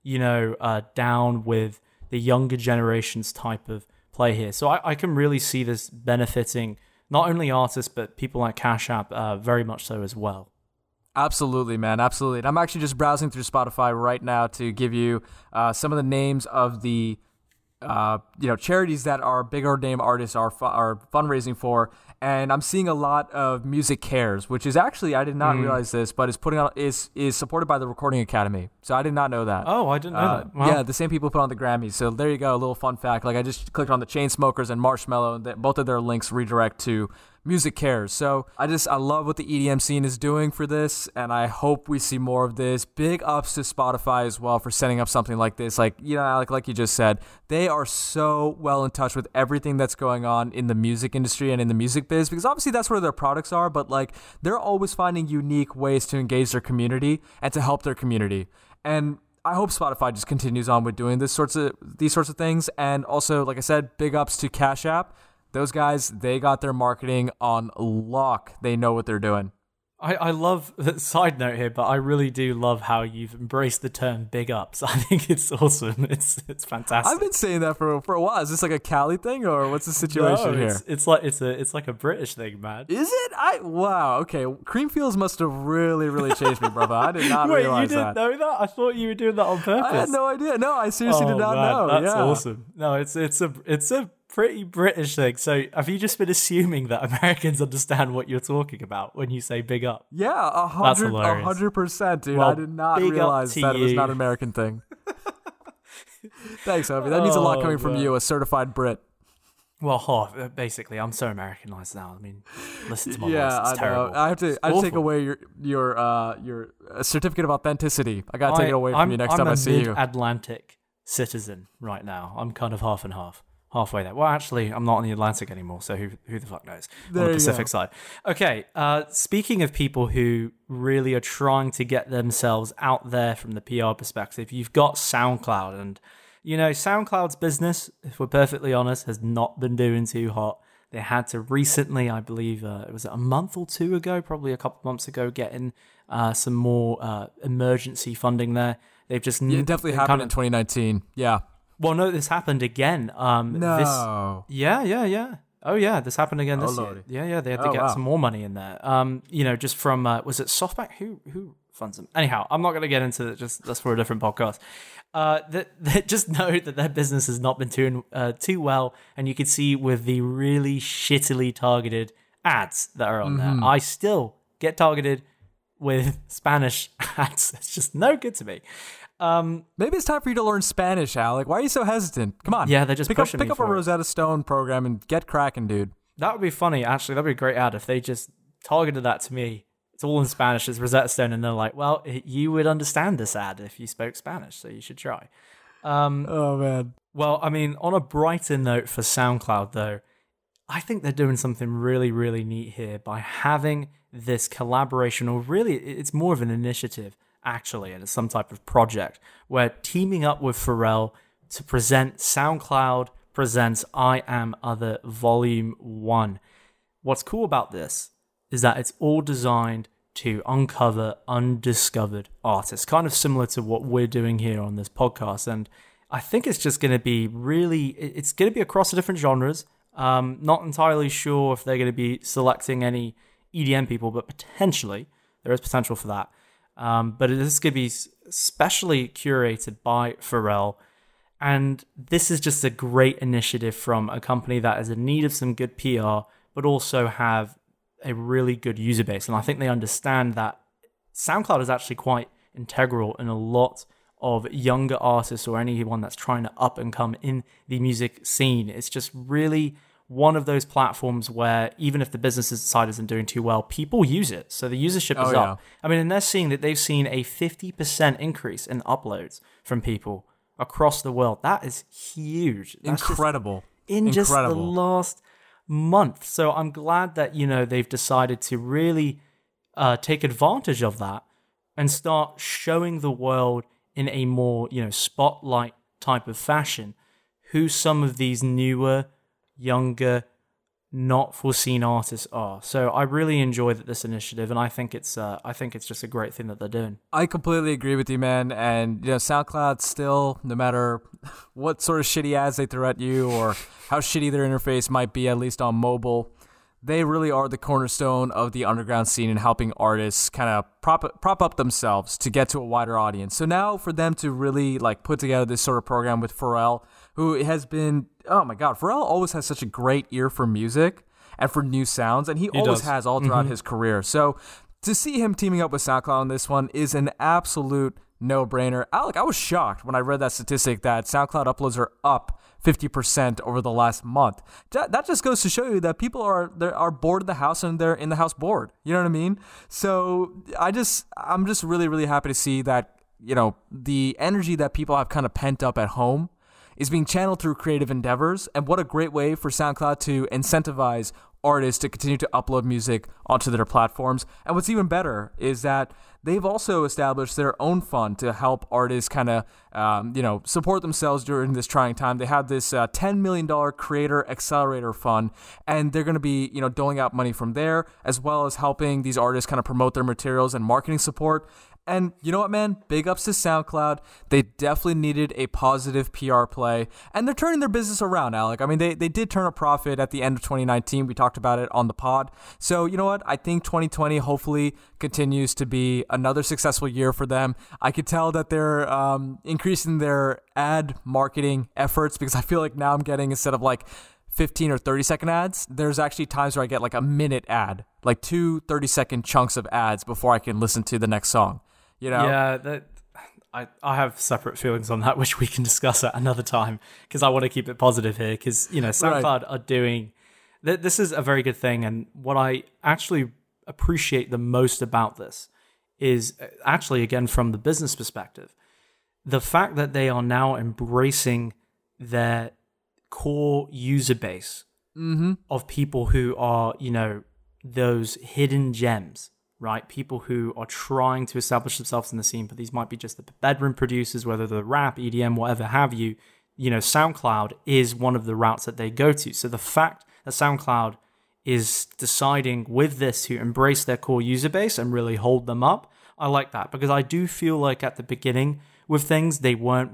down with the younger generations type of play here. So I can really see this benefiting not only artists, but people like Cash App very much so as well. Absolutely, man. Absolutely. And I'm actually just browsing through Spotify right now to give you some of the names of the charities that our bigger name artists are fundraising for. And I'm seeing a lot of Music Cares, which is actually, I did not realize this, but is supported by the Recording Academy. So I did not know that. Oh, I didn't know that. Wow. Yeah, the same people put on the Grammys. So there you go, a little fun fact. Like, I just clicked on the Chainsmokers and Marshmello, and both of their links redirect to Music Cares. So I love what the EDM scene is doing for this, and I hope we see more of this. Big ups to Spotify as well for setting up something like this. Like, Alec, like you just said, they are so well in touch with everything that's going on in the music industry and in the music biz, because obviously that's where their products are, but like, they're always finding unique ways to engage their community and to help their community. And I hope Spotify just continues on with doing these sorts of things. And also, like I said, big ups to Cash App. Those guys, they got their marketing on lock. They know what they're doing. I love the side note here, but I really do love how you've embraced the term big ups. I think it's awesome. It's fantastic. I've been saying that for a while. Is this like a Cali thing, or what's the situation here? It's like a British thing, man. Is it? Wow. Okay. Creamfields must have really changed me, brother. I did not realize that. Wait, you didn't know that? I thought you were doing that on purpose. I had no idea. No, I seriously did not know. That's awesome. No, it's a pretty British thing. So have you just been assuming that Americans understand what you're talking about when you say big up? Yeah, 100%, dude. Well, I did not realize that it was not an American thing. Thanks, Obi. That means a lot coming from you, a certified Brit. Well, basically, I'm so Americanized now. I mean, listen to my voice. It's terrible. I have to take away your certificate of authenticity. I gotta take it away from you next time I see you. I'm Mid-Atlantic citizen right now. I'm kind of half and half. Halfway there. Well, actually, I'm not on the Atlantic anymore, so who the fuck knows? There On the you Pacific go. side. Okay, speaking of people who really are trying to get themselves out there from the PR perspective, you've got SoundCloud. And, SoundCloud's business, if we're perfectly honest, has not been doing too hot. They had to recently, I believe, it was a month or two ago, probably a couple months ago, get in some more emergency funding there. They've just... It definitely happened in 2019. Yeah. Well, no, this happened again. No. Yeah. Oh, yeah, this happened again this year. Lordy. Yeah, they had to get some more money in there. Just from, was it SoftBank? Who funds them? Anyhow, I'm not going to get into it. That's for a different podcast. Just know that their business has not been doing too well, and you can see with the really shittily targeted ads that are on there. I still get targeted with Spanish ads. It's just no good to me. Maybe it's time for you to learn Spanish, Alec. Why are you so hesitant? Come on. Yeah, they're just pick pushing me up a for it. Rosetta Stone program and get cracking, dude. That would be funny, actually. That'd be a great ad if they just targeted that to me. It's all in Spanish. It's Rosetta Stone, and they're like, well, you would understand this ad if you spoke Spanish, so you should try. Oh, man. Well, I mean, on a brighter note for SoundCloud, though, I think they're doing something really, really neat here by having this collaboration, or really, it's more of an initiative, actually, and it's some type of project where teaming up with Pharrell to present SoundCloud presents I Am Other Volume 1. What's cool about this is that it's all designed to uncover undiscovered artists, kind of similar to what we're doing here on this podcast. And I think it's just going to be it's going to be across the different genres. Not entirely sure if they're going to be selecting any EDM people, but potentially there is potential for that. But this is going to be specially curated by Pharrell. And this is just a great initiative from a company that is in need of some good PR, but also have a really good user base. And I think they understand that SoundCloud is actually quite integral in a lot of younger artists or anyone that's trying to up and come in the music scene. It's just really one of those platforms where even if the business side isn't doing too well, people use it. So the usership is up. I mean, and they're seeing that they've seen a 50% increase in uploads from people across the world. That is huge. That's Incredible. Just the last month. So I'm glad that, they've decided to really take advantage of that and start showing the world in a more, spotlight type of fashion who some of these newer, younger, not foreseen artists are. So I really enjoy this initiative, and I think it's just a great thing that they're doing. I completely agree with you, man. And SoundCloud still, no matter what sort of shitty ads they throw at you or how shitty their interface might be, at least on mobile, they really are the cornerstone of the underground scene and helping artists kind of prop up themselves to get to a wider audience. So now for them to really put together this sort of program with Pharrell, who has been, oh my God, Pharrell always has such a great ear for music and for new sounds, and he always has all throughout his career. So to see him teaming up with SoundCloud on this one is an absolute no-brainer. Alec, I was shocked when I read that statistic that SoundCloud uploads are up 50% over the last month. That just goes to show you that people are bored of the house and they're in the house bored. You know what I mean? So I'm just really, really happy to see that, the energy that people have kind of pent up at home is being channeled through creative endeavors. And what a great way for SoundCloud to incentivize artists to continue to upload music onto their platforms. And what's even better is that they've also established their own fund to help artists kind of, support themselves during this trying time. They have this $10 million Creator Accelerator Fund, and they're going to be, doling out money from there, as well as helping these artists kind of promote their materials and marketing support. And you know what, man? Big ups to SoundCloud. They definitely needed a positive PR play, and they're turning their business around, Alec. I mean, they did turn a profit at the end of 2019. We talked about it on the pod. So, you know what? I think 2020 hopefully continues to be another successful year for them. I could tell that they're increasing their ad marketing efforts, because I feel like now I'm getting, instead of 15 or 30-second ads, there's actually times where I get a minute ad, 2 30-second chunks of ads before I can listen to the next song. Yeah, I have separate feelings on that, which we can discuss at another time, because I want to keep it positive here, because, SoundCloud are doing... This is a very good thing, and what I actually appreciate the most about this is actually, again, from the business perspective, the fact that they are now embracing their core user base of people who are, those hidden gems, right? People who are trying to establish themselves in the scene, but these might be just the bedroom producers, whether they're rap, EDM, whatever have you. SoundCloud is one of the routes that they go to. So the fact that SoundCloud is deciding with this to embrace their core user base and really hold them up, I like that, because I do feel like at the beginning with things, they weren't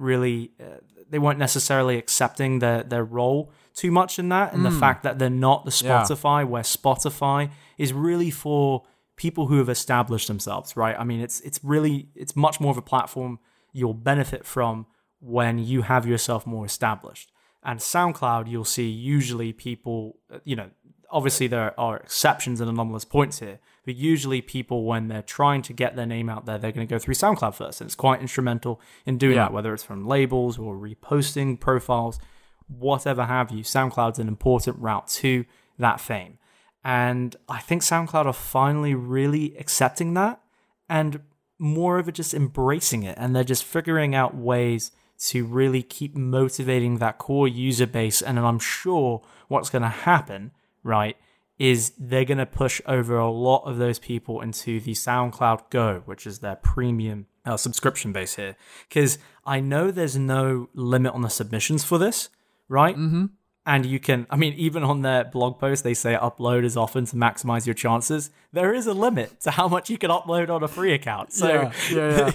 necessarily accepting their role too much in that, and the fact that they're not the Spotify, where Spotify is really for people who have established themselves, right? I mean, it's much more of a platform you'll benefit from when you have yourself more established. And SoundCloud, you'll see usually people, obviously there are exceptions and anomalous points here, but usually people, when they're trying to get their name out there, they're going to go through SoundCloud first. And it's quite instrumental in doing that, whether it's from labels or reposting profiles, whatever have you. SoundCloud's an important route to that fame. And I think SoundCloud are finally really accepting that and more of it just embracing it. And they're just figuring out ways to really keep motivating that core user base. And I'm sure what's going to happen, right, is they're going to push over a lot of those people into the SoundCloud Go, which is their premium subscription base here. Because I know there's no limit on the submissions for this, right? Mm-hmm. And you can, even on their blog post, they say upload as often to maximize your chances. There is a limit to how much you can upload on a free account. So, yeah.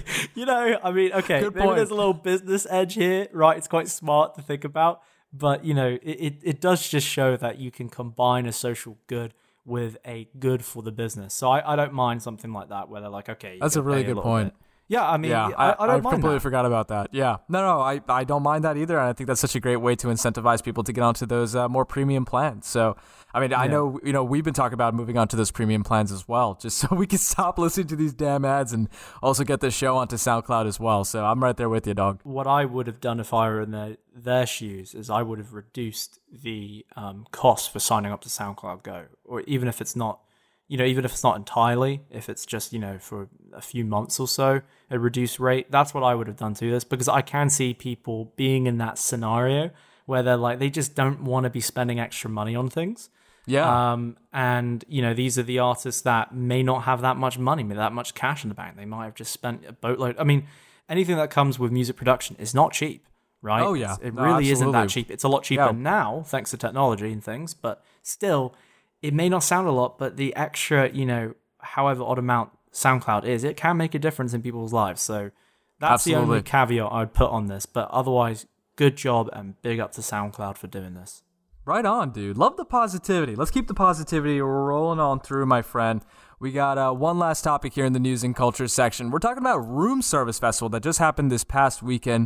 Okay, maybe there's a little business edge here, right? It's quite smart to think about. But, it does just show that you can combine a social good with a good for the business. So I don't mind something like that, where they're like, okay. That's a really good point. Bit. Yeah, I don't mind completely that. forgot about that. Yeah. No, I don't mind that either. And I think that's such a great way to incentivize people to get onto those more premium plans. So, I know, we've been talking about moving on to those premium plans as well, just so we can stop listening to these damn ads and also get this show onto SoundCloud as well. So I'm right there with you, dog. What I would have done if I were in their shoes is I would have reduced the cost for signing up to SoundCloud Go, or even if it's not, even if it's not entirely, if it's just, for a few months or so, a reduced rate, that's what I would have done to this, because I can see people being in that scenario where they're like, they just don't want to be spending extra money on things. Yeah. And, these are the artists that may not have that much money, that much cash in the bank. They might have just spent a boatload. Anything that comes with music production is not cheap, right? Oh, yeah. It really isn't that cheap. It's a lot cheaper now, thanks to technology and things, but still, it may not sound a lot, but the extra, however odd amount SoundCloud is, it can make a difference in people's lives. So that's the only caveat I'd put on this. But otherwise, good job and big up to SoundCloud for doing this. Right on, dude. Love the positivity. Let's keep the positivity rolling on through, my friend. We got one last topic here in the news and culture section. We're talking about Room Service Festival that just happened this past weekend.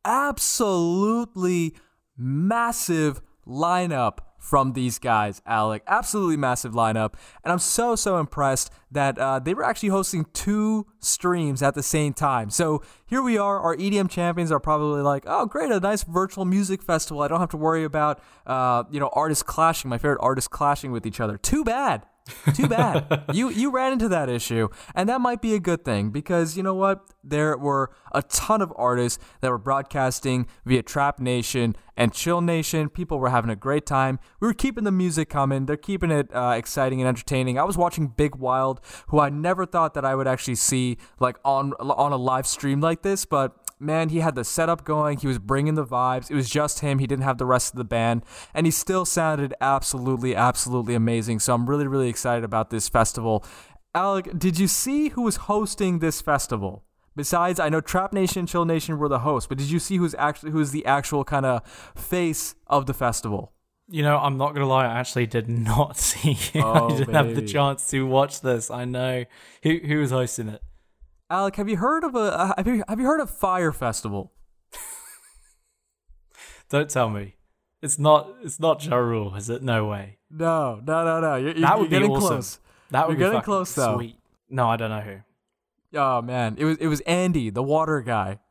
Absolutely massive lineup from these guys, Alec. Absolutely massive lineup. And I'm so impressed that they were actually hosting 2 streams at the same time. So here we are. Our EDM champions are probably like, oh, great, a nice virtual music festival. I don't have to worry about, artists clashing, my favorite artists clashing with each other. Too bad. You ran into that issue, and that might be a good thing, because you know what? There were a ton of artists that were broadcasting via Trap Nation and Chill Nation. People were having a great time. We were keeping the music coming. They're keeping it exciting and entertaining. I was watching Big Wild, who I never thought that I would actually see like on a live stream like this, but man, he had the setup going. He was bringing the vibes. It was just him. He didn't have the rest of the band, and he still sounded absolutely amazing. So I'm really, really excited about this festival. Alec, did you see who was hosting this festival? Besides, I know Trap Nation, Chill Nation were the hosts, but did you see who's the actual kind of face of the festival? I'm not gonna lie. I actually did not see it. I didn't have the chance to watch this. I know who was hosting it. Alec, have you heard of Fire Festival? Don't tell me. It's not Ja Rule, is it? No way. No. That would be be getting awesome. Close. That would You're be getting close though. Sweet. No, I don't know who. Oh man, it was Andy, the water guy.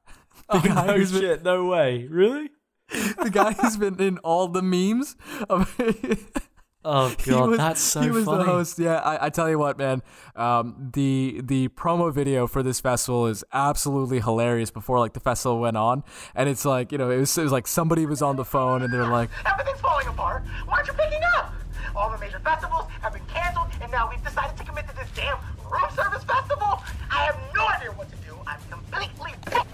No way. Really? The guy who's been in all the memes. Oh god, that's so he was funny. the host. Yeah, I tell you what, man. The promo video for this festival is absolutely hilarious. Before like the festival went on, and it's like it was like somebody was on the phone and they're like, everything's falling apart. Why aren't you picking up? All the major festivals have been canceled, and now we've decided to commit to this damn room service festival. I have no idea what to do. I'm completely.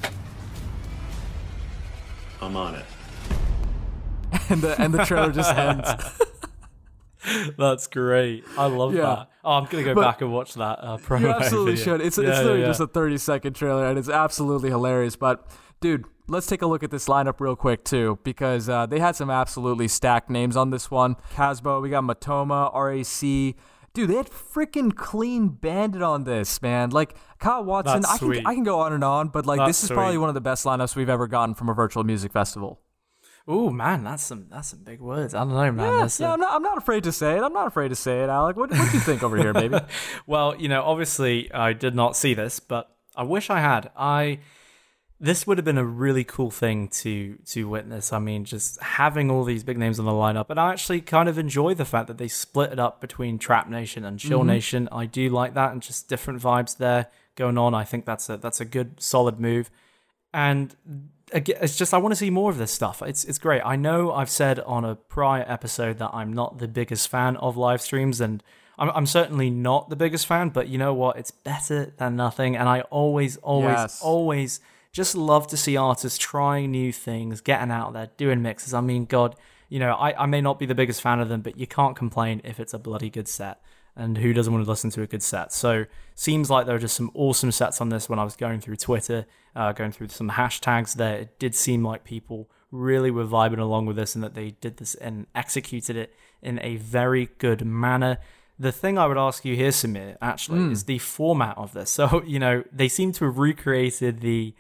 I'm on it. and the trailer just ends. That's great. I love that. Oh, I'm gonna go back and watch that promo. You absolutely video. should. It's literally just a 30-second trailer, and it's absolutely hilarious. But, dude, let's take a look at this lineup real quick, too, because they had some absolutely stacked names on this one. Casbo, we got Matoma, RAC. Dude, they had freaking Clean Bandit on this, man. Like, Kyle Watson, That's sweet. I can go on, but, like, That's this is probably sweet. one of the best lineups we've ever gotten from a virtual music festival. Ooh, man, that's some big words. I don't know, man. I'm not afraid to say it. Alec. What do you think over here, baby? Well, obviously I did not see this, but I wish I had. This would have been a really cool thing to witness. I mean, just having all these big names on the lineup, and I actually kind of enjoy the fact that they split it up between Trap Nation and Chill Nation. I do like that, and just different vibes there going on. I think that's a good, solid move. And again, it's just I want to see more of this stuff. It's great. I know I've said on a prior episode that I'm not the biggest fan of live streams, and I'm certainly not the biggest fan. But you know what? It's better than nothing. And I always just love to see artists trying new things, getting out there, doing mixes. I mean, God, I may not be the biggest fan of them, but you can't complain if it's a bloody good set. And who doesn't want to listen to a good set? So seems like there are just some awesome sets on this. When I was going through Twitter, going through some hashtags there, it did seem like people really were vibing along with this, and that they did this and executed it in a very good manner. The thing I would ask you here, Samir, actually, is the format of this. So, they seem to have recreated these,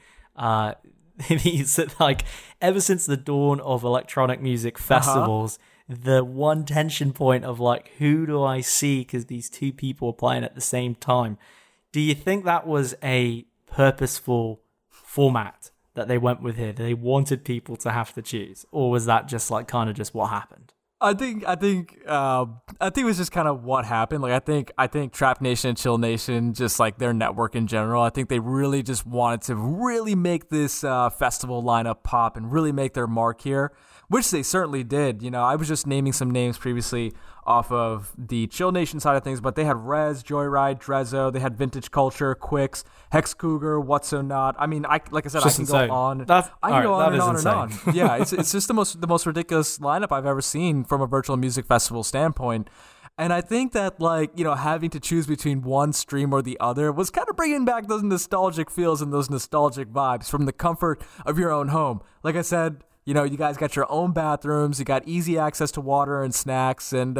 like, ever since the dawn of electronic music festivals, the one tension point of, like, who do I see? Because these two people are playing at the same time. Do you think that was a purposeful format that they went with here? They wanted people to have to choose? Or was that just, like, kind of just what happened? I think it was just kind of what happened. Like, I think Trap Nation and Chill Nation, just like their network in general, I think they really just wanted to really make this festival lineup pop and really make their mark here, which they certainly did. I was just naming some names previously off of the Chill Nation side of things, but they had Rez, Joyride, Drezzo, they had Vintage Culture, Quicks, Hex Cougar, What's So Not. I mean, like I said, I can insane. go on. That's, I can go on that and is on and insane. on. Yeah, it's just the most ridiculous lineup I've ever seen from a virtual music festival standpoint. And I think that, like, having to choose between one stream or the other was kind of bringing back those nostalgic feels and those nostalgic vibes from the comfort of your own home. Like I said, you guys got your own bathrooms, you got easy access to water and snacks, and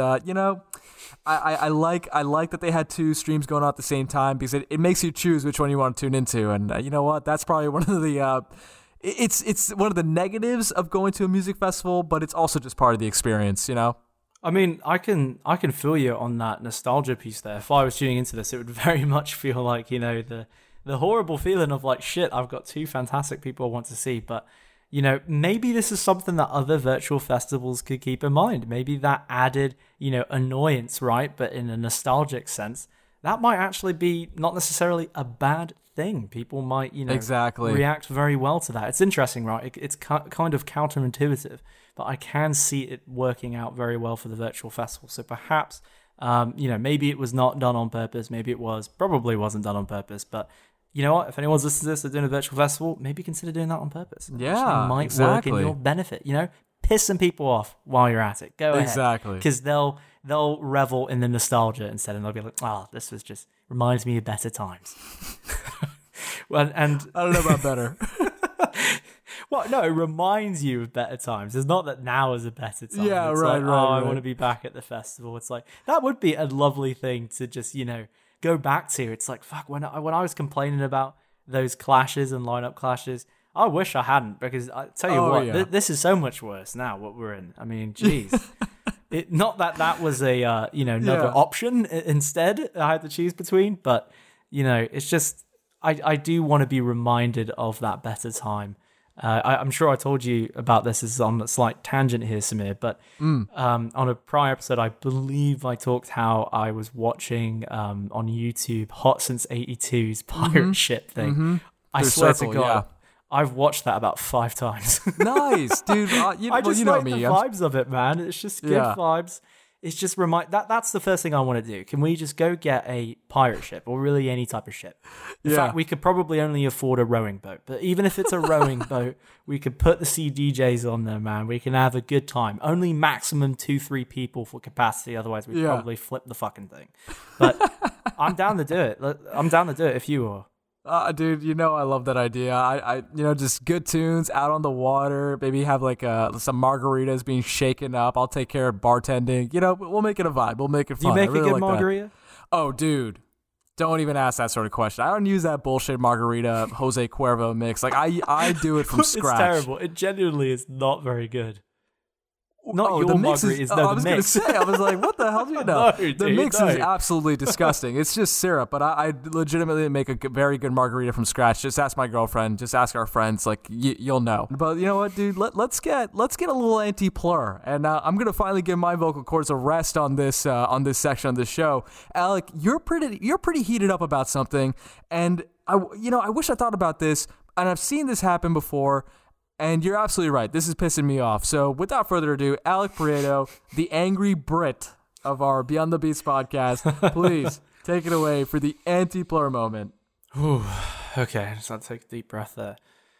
I like that they had two streams going on at the same time, because it makes you choose which one you want to tune into. And you know what? That's probably one of the it's one of the negatives of going to a music festival, but it's also just part of the experience, I mean, I can feel you on that nostalgia piece there. If I was tuning into this, it would very much feel like, the horrible feeling of like, shit, I've got two fantastic people I want to see, but maybe this is something that other virtual festivals could keep in mind. Maybe that added, annoyance, right? But in a nostalgic sense, that might actually be not necessarily a bad thing. People might, exactly react very well to that. It's interesting, right? It's kind of counterintuitive, but I can see it working out very well for the virtual festival. So perhaps, maybe it was not done on purpose. Maybe it was, probably wasn't done on purpose, but you know what? If anyone's listening to this, they're doing a virtual festival, maybe consider doing that on purpose. Yeah, it might exactly. work in your benefit. Piss some people off while you're at it. Go ahead, exactly, because they'll revel in the nostalgia instead, and they'll be like, "Oh, this was just reminds me of better times." Well, and I don't know about better. Well, no, it reminds you of better times. It's not that now is a better time. Yeah, it's right, like, right. I want to be back at the festival. It's like, that would be a lovely thing to just, go back to. It's like, fuck, when I was complaining about those clashes and lineup clashes, I wish I hadn't, because I tell you what, yeah. this is so much worse now, what we're in. I mean, geez. Not that was a, another option instead I had to choose between, but, it's just, I do want to be reminded of that better time. I'm sure I told you about this. This is on a slight tangent here, Samir, but on a prior episode, I believe I talked how I was watching on YouTube Hot Since 82's pirate ship thing. I swear to God, I've watched that about 5 times. Nice, dude. I just you know like me. the vibes of it, man. It's just good vibes. It's just that's the first thing I want to do. Can we just go get a pirate ship or really any type of ship? In fact, we could probably only afford a rowing boat. But even if it's a rowing boat, we could put the CDJs on there, man. We can have a good time. Only maximum 2-3 people for capacity. Otherwise, we'd probably flip the fucking thing. But I'm down to do it. I'm down to do it if you are. Dude, you know I love that idea. I just good tunes out on the water. Maybe have like some margaritas being shaken up. I'll take care of bartending. You know, we'll make it a vibe. We'll make it fun. Do you make a good margarita? That. Oh, dude, don't even ask that sort of question. I don't use that bullshit margarita Jose Cuervo mix. Like I do it from scratch. It's terrible. It genuinely is not very good. Not your the mix margarita is I was going to say, I was like, what the hell do you know? The mix is absolutely disgusting. It's just syrup, but I legitimately make a very good margarita from scratch. Just ask my girlfriend. Just ask our friends. Like, you'll know. But you know what, dude? Let's get a little anti-plur. And I'm going to finally give my vocal cords a rest on this section of the show. Alec, you're pretty heated up about something. And, I wish I thought about this. And I've seen this happen before. And you're absolutely right. This is pissing me off. So without further ado, Alec Prieto, the angry Brit of our Beyond the Beats podcast, please take it away for the anti-plur moment. Ooh, okay, just have to take a deep breath there.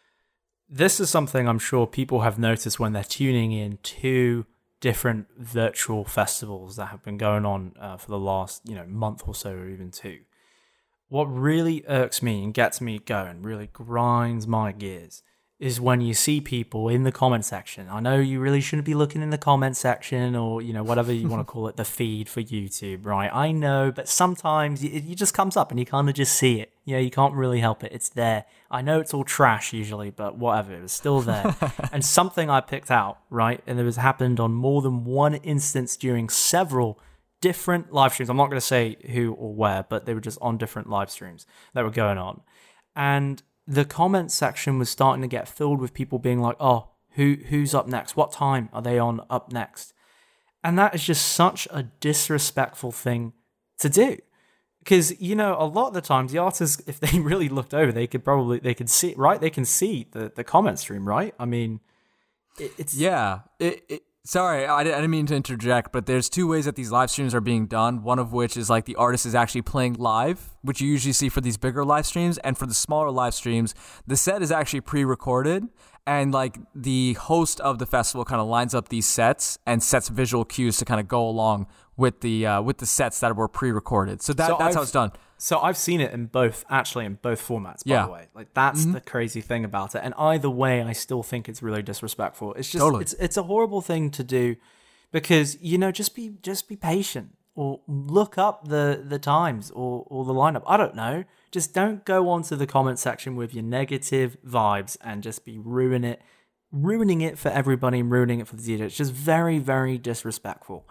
This is something I'm sure people have noticed when they're tuning in to different virtual festivals that have been going on for the last month or so, or even 2. What really irks me and gets me going, really grinds my gears, is when you see people in the comment section. I know you really shouldn't be looking in the comment section or, whatever you want to call it, the feed for YouTube, right? I know, but sometimes it just comes up and you kind of just see it. You can't really help it. It's there. I know it's all trash usually, but whatever, it was still there. And something I picked out, right? And it was happened on more than one instance during several different live streams. I'm not going to say who or where, but they were just on different live streams that were going on. And the comment section was starting to get filled with people being like, oh, who's up next? What time are they on up next? And that is just such a disrespectful thing to do. Because, a lot of the times the artists, if they really looked over, they could see it, right? They can see the comment stream, right? I mean, it's... Yeah. Sorry, I didn't mean to interject, but there's 2 ways that these live streams are being done. One of which is like the artist is actually playing live, which you usually see for these bigger live streams. And for the smaller live streams, the set is actually pre-recorded. And like the host of the festival kind of lines up these sets and sets visual cues to kind of go along with the sets that were pre-recorded. So that's how it's done. So I've seen it in both formats, by the way. Like that's the crazy thing about it. And either way, I still think it's really disrespectful. It's just it's a horrible thing to do because just be patient or look up the times or the lineup. I don't know. Just don't go onto the comment section with your negative vibes and just be ruining it for everybody and ruining it for the DJ. It's just very, very disrespectful.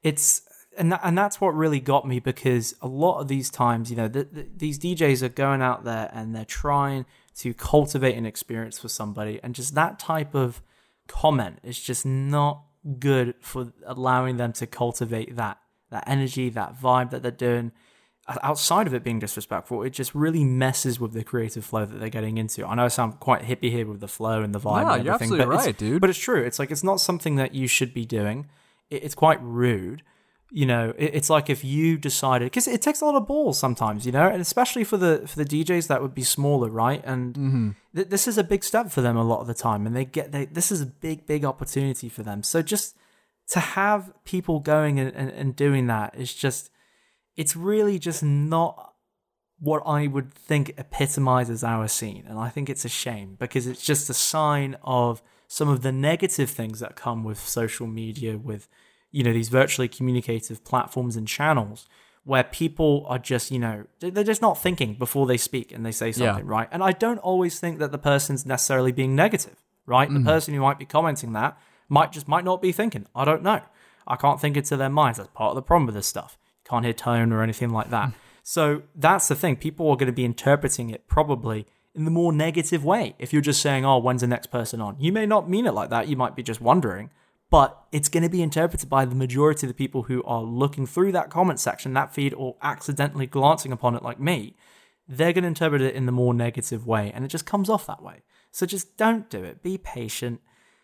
And that's what really got me, because a lot of these times, these DJs are going out there and they're trying to cultivate an experience for somebody, and just that type of comment is just not good for allowing them to cultivate that energy, that vibe that they're doing. Outside of it being disrespectful, it just really messes with the creative flow that they're getting into. I know I sound quite hippie here with the flow and the vibe and everything, you're absolutely right, dude. But it's true. It's like, it's not something that you should be doing. It's quite rude. It's like if you decided, because it takes a lot of balls sometimes, and especially for the DJs that would be smaller, right? And this is a big step for them a lot of the time, and this is a big opportunity for them. So just to have people going and doing that is just, it's really just not what I would think epitomizes our scene, and I think it's a shame, because it's just a sign of some of the negative things that come with social media, with these virtually communicative platforms and channels, where people are just, they're just not thinking before they speak and they say something, right? And I don't always think that the person's necessarily being negative, right? The person who might be commenting that might not be thinking. I don't know. I can't think into their minds. That's part of the problem with this stuff. You can't hear tone or anything like that. So that's the thing. People are going to be interpreting it probably in the more negative way. If you're just saying, oh, when's the next person on? You may not mean it like that. You might be just wondering, but it's going to be interpreted by the majority of the people who are looking through that comment section, that feed, or accidentally glancing upon it like me. They're going to interpret it in the more negative way, and it just comes off that way. So just don't do it. Be patient.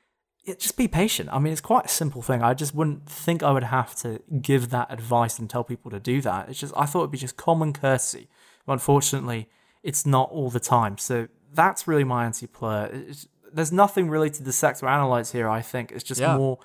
Just be patient. I mean, it's quite a simple thing. I just wouldn't think I would have to give that advice and tell people to do that. It's just, I thought it'd be just common courtesy. But unfortunately, it's not all the time. So that's really my anti-plur. There's nothing really to dissect or analyze here, I think. It's just more,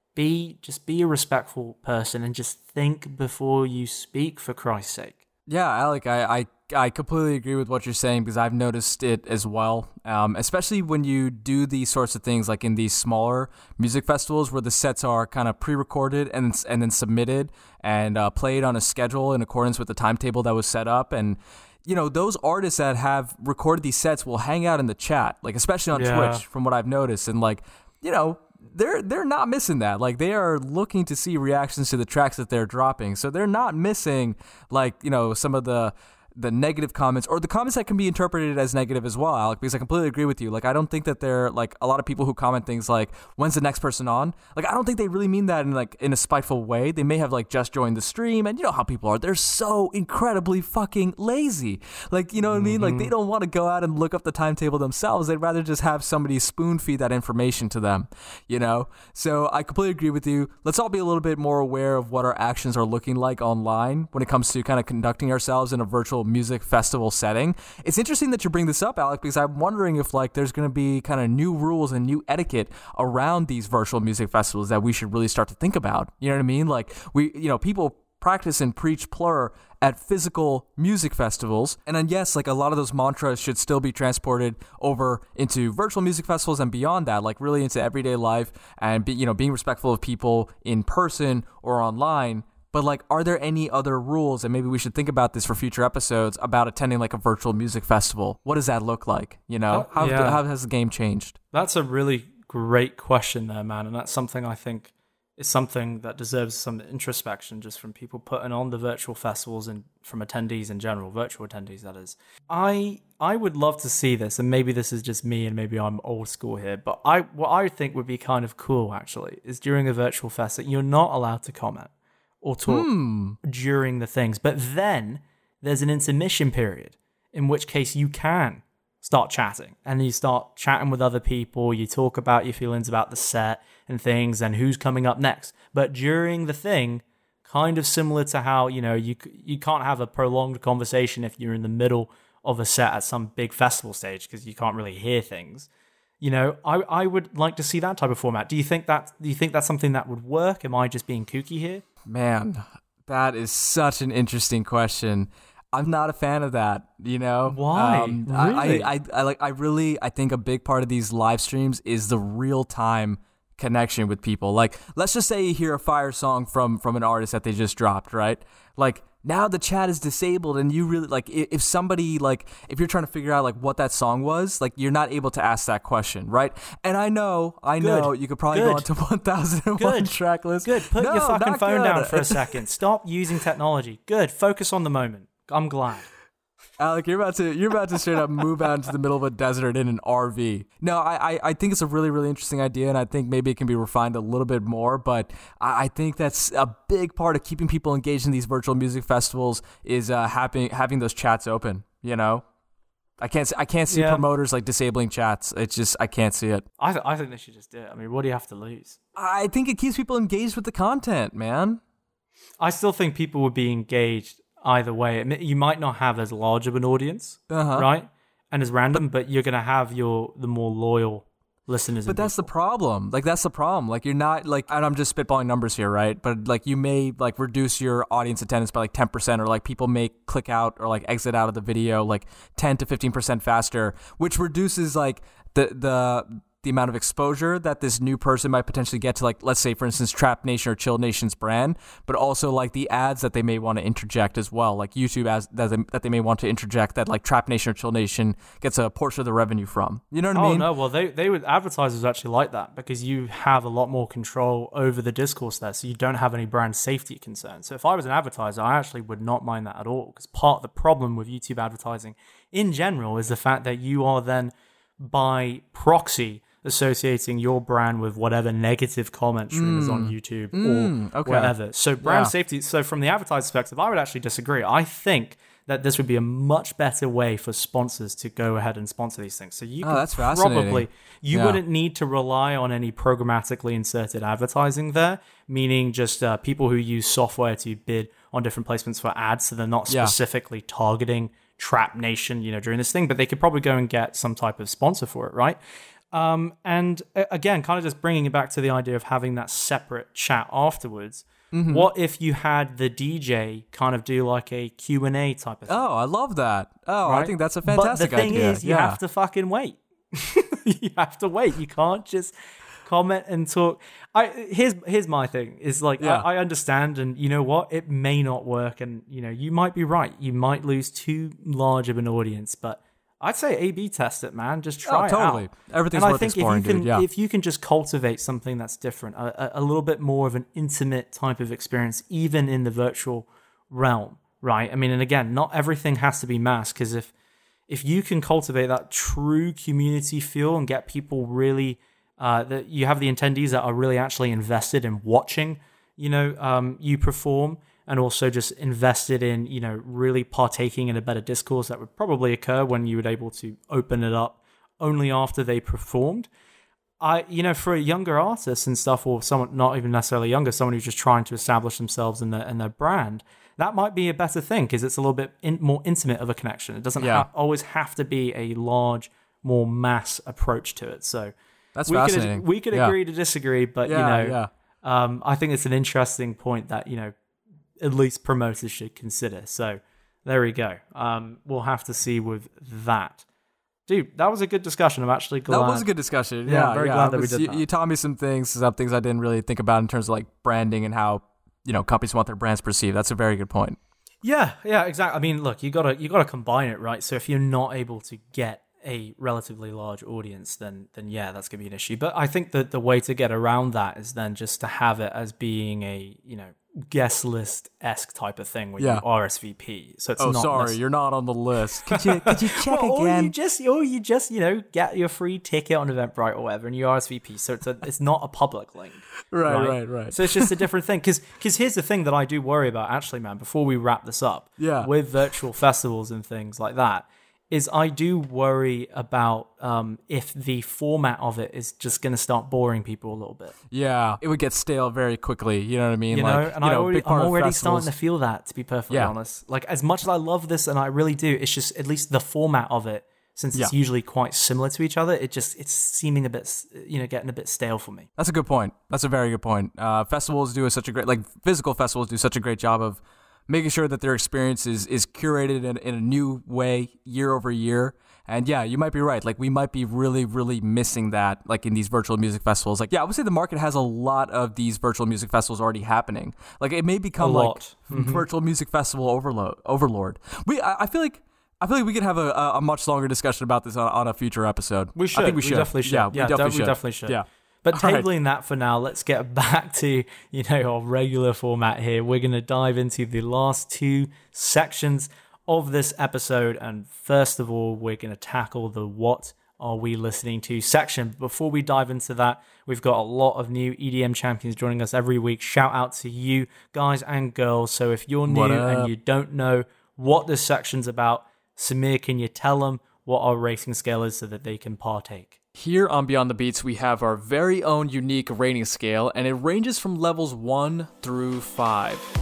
be a respectful person and just think before you speak, for Christ's sake. Yeah, Alec, I completely agree with what you're saying, because I've noticed it as well, especially when you do these sorts of things, like in these smaller music festivals where the sets are kind of pre-recorded and then submitted and played on a schedule in accordance with the timetable that was set up. And, you know, those artists that have recorded these sets will hang out in the chat, like especially on Twitch, from what I've noticed. And, like, you know, they're not missing that. Like, they are looking to see reactions to the tracks that they're dropping. So they're not missing, like, you know, some of the negative comments, or the comments that can be interpreted as negative as well, Alec, because I completely agree with you. Like, I don't think that they're, like, a lot of people who comment things like, when's the next person on? Like, I don't think they really mean that in a spiteful way. They may have, like, just joined the stream, and you know how people are. They're so incredibly fucking lazy. Like, you know what I mean? Like, they don't want to go out and look up the timetable themselves. They'd rather just have somebody spoon feed that information to them, you know? So I completely agree with you. Let's all be a little bit more aware of what our actions are looking like online when it comes to kind of conducting ourselves in a virtual music festival setting. It's interesting that you bring this up, Alec, because I'm wondering if, like, there's going to be kind of new rules and new etiquette around these virtual music festivals that we should really start to think about. You know what I mean? Like, people practice and preach plur at physical music festivals, and then yes, like, a lot of those mantras should still be transported over into virtual music festivals and beyond that, like really into everyday life, and being respectful of people in person or online. But, like, are there any other rules, and maybe we should think about this for future episodes, about attending, like, a virtual music festival? What does that look like? You know, how has the game changed? That's a really great question there, man, and that's something I think is something that deserves some introspection just from people putting on the virtual festivals and from attendees in general, virtual attendees, that is. I would love to see this, and maybe this is just me and maybe I'm old school here, but what I think would be kind of cool, actually, is during a virtual fest that you're not allowed to comment or talk during the things. But then there's an intermission period, in which case you can start chatting. And you start chatting with other people. You talk about your feelings about the set and things and who's coming up next. But during the thing, kind of similar to how, you know, you can't have a prolonged conversation if you're in the middle of a set at some big festival stage because you can't really hear things. You know, I would like to see that type of format. Do you think that's something that would work? Am I just being kooky here? Man, that is such an interesting question. I'm not a fan of that, you know? Why? Really? I think a big part of these live streams is the real-time connection with people. Like, let's just say you hear a fire song from an artist that they just dropped, right? Like, now the chat is disabled, and you really, like, if somebody, like, if you're trying to figure out, like, what that song was, like, you're not able to ask that question, right? And I know, you could probably go onto 1001 track list. Good, put your fucking phone down for a second. Stop using technology. Good, focus on the moment. I'm glad. Alec, you're about to straight up move out into the middle of a desert in an RV. No, I think it's a really, really interesting idea, and I think maybe it can be refined a little bit more, but I think that's a big part of keeping people engaged in these virtual music festivals is having those chats open, you know? I can't see promoters, like, disabling chats. It's just, I can't see it. I think they should just do it. I mean, what do you have to lose? I think it keeps people engaged with the content, man. I still think people would be engaged either way. You might not have as large of an audience, right? And as random, but you're going to have the more loyal listeners. But that's the problem. Like, that's the problem. Like, you're not, like, and I'm just spitballing numbers here, right? But, like, you may, like, reduce your audience attendance by, like, 10%, or, like, people may click out or, like, exit out of the video, like, 10 to 15% faster, which reduces, like, the the amount of exposure that this new person might potentially get to, like, let's say, for instance, Trap Nation or Chill Nation's brand, but also like the ads that they may want to interject as well, like YouTube ads that they may want to interject that like Trap Nation or Chill Nation gets a portion of the revenue from. You know what I mean? Oh no, well they would, advertisers actually like that because you have a lot more control over the discourse there, so you don't have any brand safety concerns. So if I was an advertiser, I actually would not mind that at all, because part of the problem with YouTube advertising in general is the fact that you are then by proxy associating your brand with whatever negative comment stream is on YouTube or whatever. So brand safety. So from the advertiser perspective, I would actually disagree. I think that this would be a much better way for sponsors to go ahead and sponsor these things. So you could that's fascinating. probably, you wouldn't need to rely on any programmatically inserted advertising there, meaning just people who use software to bid on different placements for ads, so they're not specifically targeting Trap Nation, during this thing, but they could probably go and get some type of sponsor for it, right? And again, kind of just bringing it back to the idea of having that separate chat afterwards. What if you had the DJ kind of do like a Q&A type of thing? Oh, I love that. Oh, right? I think that's a fantastic idea. But the thing is, you have to fucking wait. You have to wait. You can't just comment and talk. Here's my thing. Is like I understand, and you know what? It may not work, and you might be right. You might lose too large of an audience, but I'd say A/B test it, man. Just try it out. Everything's and worth I think exploring, if you can just cultivate something that's different, a little bit more of an intimate type of experience, even in the virtual realm, right? I mean, and again, not everything has to be mass, because if you can cultivate that true community feel and get people really, that you have the attendees that are really actually invested in watching, you perform, and also just invested in, really partaking in a better discourse that would probably occur when you would able to open it up only after they performed. For a younger artist and stuff, or someone not even necessarily younger, someone who's just trying to establish themselves in their brand, that might be a better thing because it's a little bit more intimate of a connection. It doesn't always have to be a large, more mass approach to it. So that's fascinating. We could agree to disagree, but I think it's an interesting point that at least promoters should consider. So there we go. We'll have to see with that. Dude, that was a good discussion. I'm actually glad. That was a good discussion. Yeah, I'm very glad that we did that. You taught me some things I didn't really think about in terms of like branding and how, companies want their brands perceived. That's a very good point. Yeah, exactly. I mean, look, you gotta combine it, right? So if you're not able to get a relatively large audience, then yeah, that's gonna be an issue. But I think that the way to get around that is then just to have it as being a, guest list-esque type of thing where you RSVP. So it's not. Sorry, you're not on the list. Could you check again? Or you just get your free ticket on Eventbrite or whatever, and you RSVP. So it's not a public link. Right. So it's just a different thing. Because here's the thing that I do worry about, actually, man. Before we wrap this up, with virtual festivals and things like that, is I do worry about if the format of it is just going to start boring people a little bit. Yeah, it would get stale very quickly. You know what I mean? I'm already starting to feel that, to be perfectly honest. Like, as much as I love this, and I really do, it's just at least the format of it, since it's usually quite similar to each other, it's seeming a bit, getting a bit stale for me. That's a good point. That's a very good point. Festivals do such a great, physical festivals do such a great job of making sure that their experience is curated in a new way year over year. And yeah, you might be right. Like, we might be really, really missing that, like, in these virtual music festivals. Like, yeah, I would say the market has a lot of these virtual music festivals already happening. Like, it may become virtual music festival overlord. I feel like we could have a much longer discussion about this on a future episode. We should. I think we definitely should. Yeah, we definitely should. Yeah. But tabling that for now, let's get back to, our regular format here. We're going to dive into the last two sections of this episode. And first of all, we're going to tackle the What Are We Listening To section. Before we dive into that, we've got a lot of new EDM champions joining us every week. Shout out to you guys and girls. So if you're new and you don't know what this section's about, Samir, can you tell them what our rating scale is so that they can partake? Here on Beyond the Beats, we have our very own unique rating scale, and it ranges from levels 1 through 5.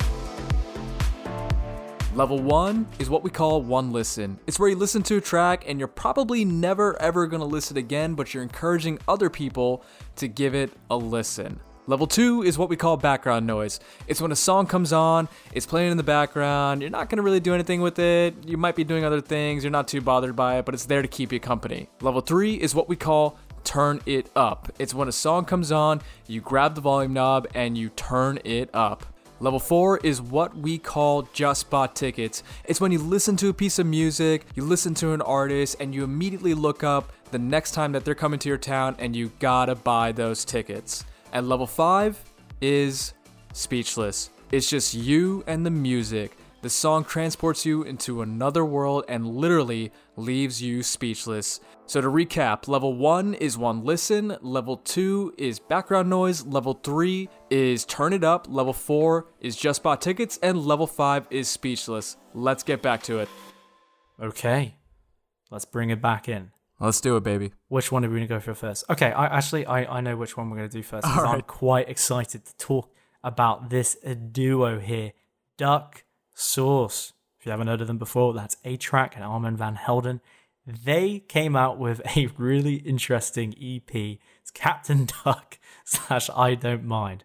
Level 1 is what we call one listen. It's where you listen to a track and you're probably never ever going to listen again, but you're encouraging other people to give it a listen. Level 2 is what we call background noise. It's when a song comes on, it's playing in the background, you're not going to really do anything with it, you might be doing other things, you're not too bothered by it, but it's there to keep you company. Level 3 is what we call turn it up. It's when a song comes on, you grab the volume knob and you turn it up. Level 4 is what we call Just Bought Tickets. It's when you listen to a piece of music, you listen to an artist, and you immediately look up the next time that they're coming to your town and you gotta buy those tickets. And level 5 is Speechless. It's just you and the music. The song transports you into another world and literally leaves you speechless. So to recap, level 1 is one listen, level 2 is background noise, level 3 is turn it up, level 4 is just bought tickets, and level 5 is speechless. Let's get back to it. Okay, let's bring it back in. Let's do it, baby. Which one are we going to go for first? Okay, I know which one we're going to do first. All right. I'm quite excited to talk about this duo here, Duck Sauce. If you haven't heard of them before, that's A-Trak and Armand Van Helden. They came out with a really interesting EP. It's Captain Duck / I Don't Mind.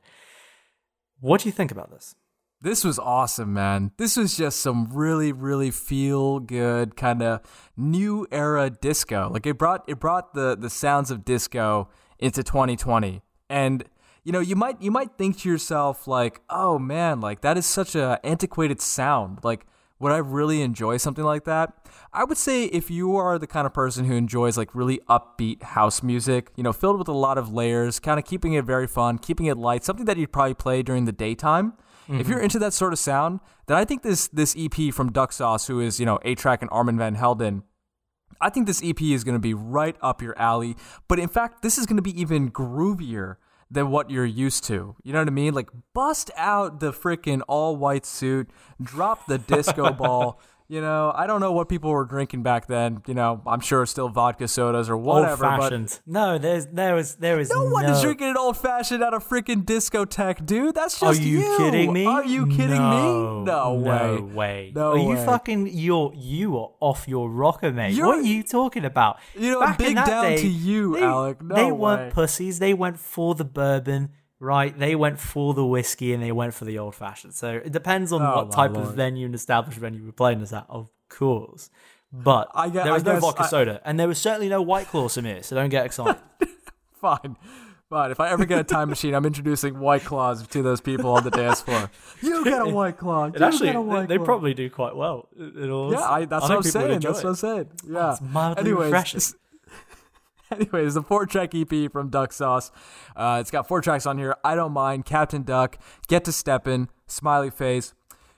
What do you think about this? This was awesome, man. This was just some really, really feel good kind of new era disco. Like it brought the sounds of disco into 2020. And you know, you might think to yourself like, oh man, like that is such a antiquated sound. Like, would I really enjoy something like that? I would say if you are the kind of person who enjoys like really upbeat house music, you know, filled with a lot of layers, kind of keeping it very fun, keeping it light, something that you'd probably play during the daytime. Mm-hmm. If you're into that sort of sound, then I think this EP from Duck Sauce, who is, you know, A-Trak and Armand Van Helden, I think this EP is going to be right up your alley. But in fact, this is going to be even groovier than what you're used to. You know what I mean? Like, bust out the freaking all-white suit, drop the disco ball. You know, I don't know what people were drinking back then. You know, I'm sure still vodka sodas or whatever. Old-fashioned. No, there is no one is drinking an old-fashioned at a freaking discotheque, dude. That's just Are you kidding me? Are you kidding me? No way. No are way. You fucking... You are off your rocker, mate. What are you talking about? You know, Back big in that down day, to you, Alec. No they way. weren't pussies. They went for the bourbon, right? They went for the whiskey and they went for the old-fashioned. So it depends on what type of venue and established venue we're playing this at, of course. But there was no vodka soda, and there was certainly no White Claw, Samir, so don't get excited. Fine. If I ever get a time machine, I'm introducing White Claws to those people on the dance floor. You got a White Claw. They probably do quite well. That's what I'm saying. Yeah. It's mildly refreshing. Anyways, the 4-track EP from Duck Sauce. It's got 4 tracks on here. I Don't Mind, Captain Duck, Get to Steppin', Smiley Face.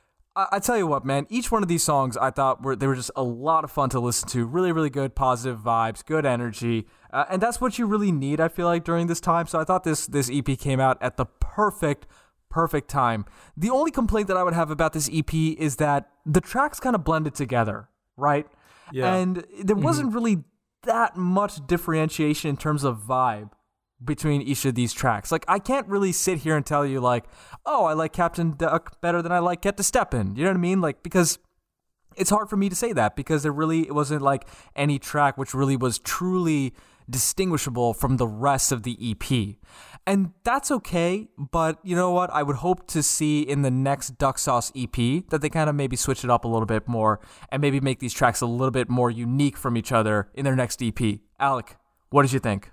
I tell you what, man, each one of these songs I thought they were just a lot of fun to listen to. Really, really good, positive vibes, good energy. And that's what you really need, I feel like, during this time. So I thought this EP came out at the perfect time. The only complaint that I would have about this EP is that the tracks kind of blended together, right? Yeah. And there wasn't really that much differentiation in terms of vibe between each of these tracks. Like, I can't really sit here and tell you, like, oh, I like Captain Duck better than I like Get to Steppin'. You know what I mean? Like, because it's hard for me to say that, because it wasn't like any track which really was truly distinguishable from the rest of the EP. And that's okay, but you know what? I would hope to see in the next Duck Sauce EP that they kind of maybe switch it up a little bit more and maybe make these tracks a little bit more unique from each other in their next EP. Alec, what did you think?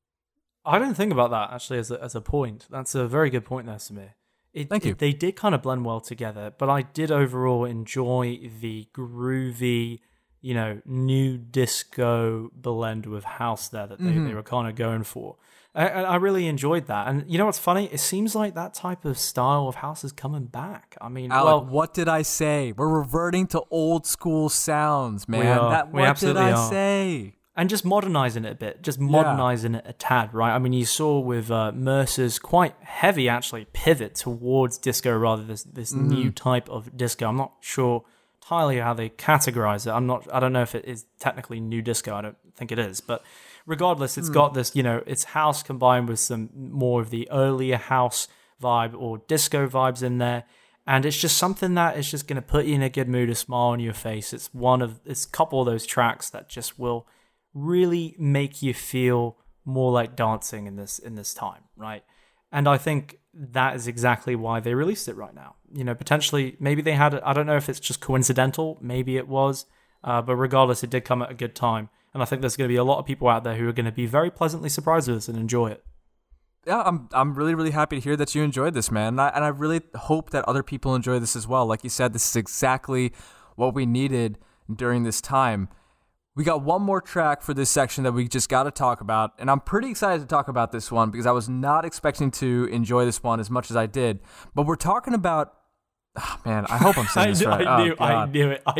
I didn't think about that, actually, as a point. That's a very good point there, Samir. Thank you. They did kind of blend well together, but I did overall enjoy the groovy, you know, new disco blend with house there that they were kind of going for. I really enjoyed that. And you know what's funny? It seems like that type of style of house is coming back. I mean, Alec, what did I say? We're reverting to old school sounds, man. We absolutely are. And just modernizing it a bit, it a tad, right? I mean, you saw with Mercer's quite heavy, actually, pivot towards disco rather than this new type of disco. I'm not sure entirely how they categorize it. I don't know if it is technically new disco. I don't think it is. But regardless, it's got this, you know, it's house combined with some more of the earlier house vibe or disco vibes in there. And it's just something that is just going to put you in a good mood, a smile on your face. It's a couple of those tracks that just will really make you feel more like dancing in this time, right? And I think that is exactly why they released it right now. You know, potentially, maybe they had, I don't know if it's just coincidental, maybe it was, but regardless, it did come at a good time. And I think there's going to be a lot of people out there who are going to be very pleasantly surprised with this and enjoy it. Yeah, I'm really, really happy to hear that you enjoyed this, man. And I really hope that other people enjoy this as well. Like you said, this is exactly what we needed during this time. We got one more track for this section that we just got to talk about, and I'm pretty excited to talk about this one because I was not expecting to enjoy this one as much as I did. But we're talking about, man, I hope I'm saying this right. I knew it.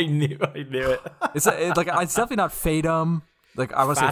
It's definitely not Fatum. Like I want to say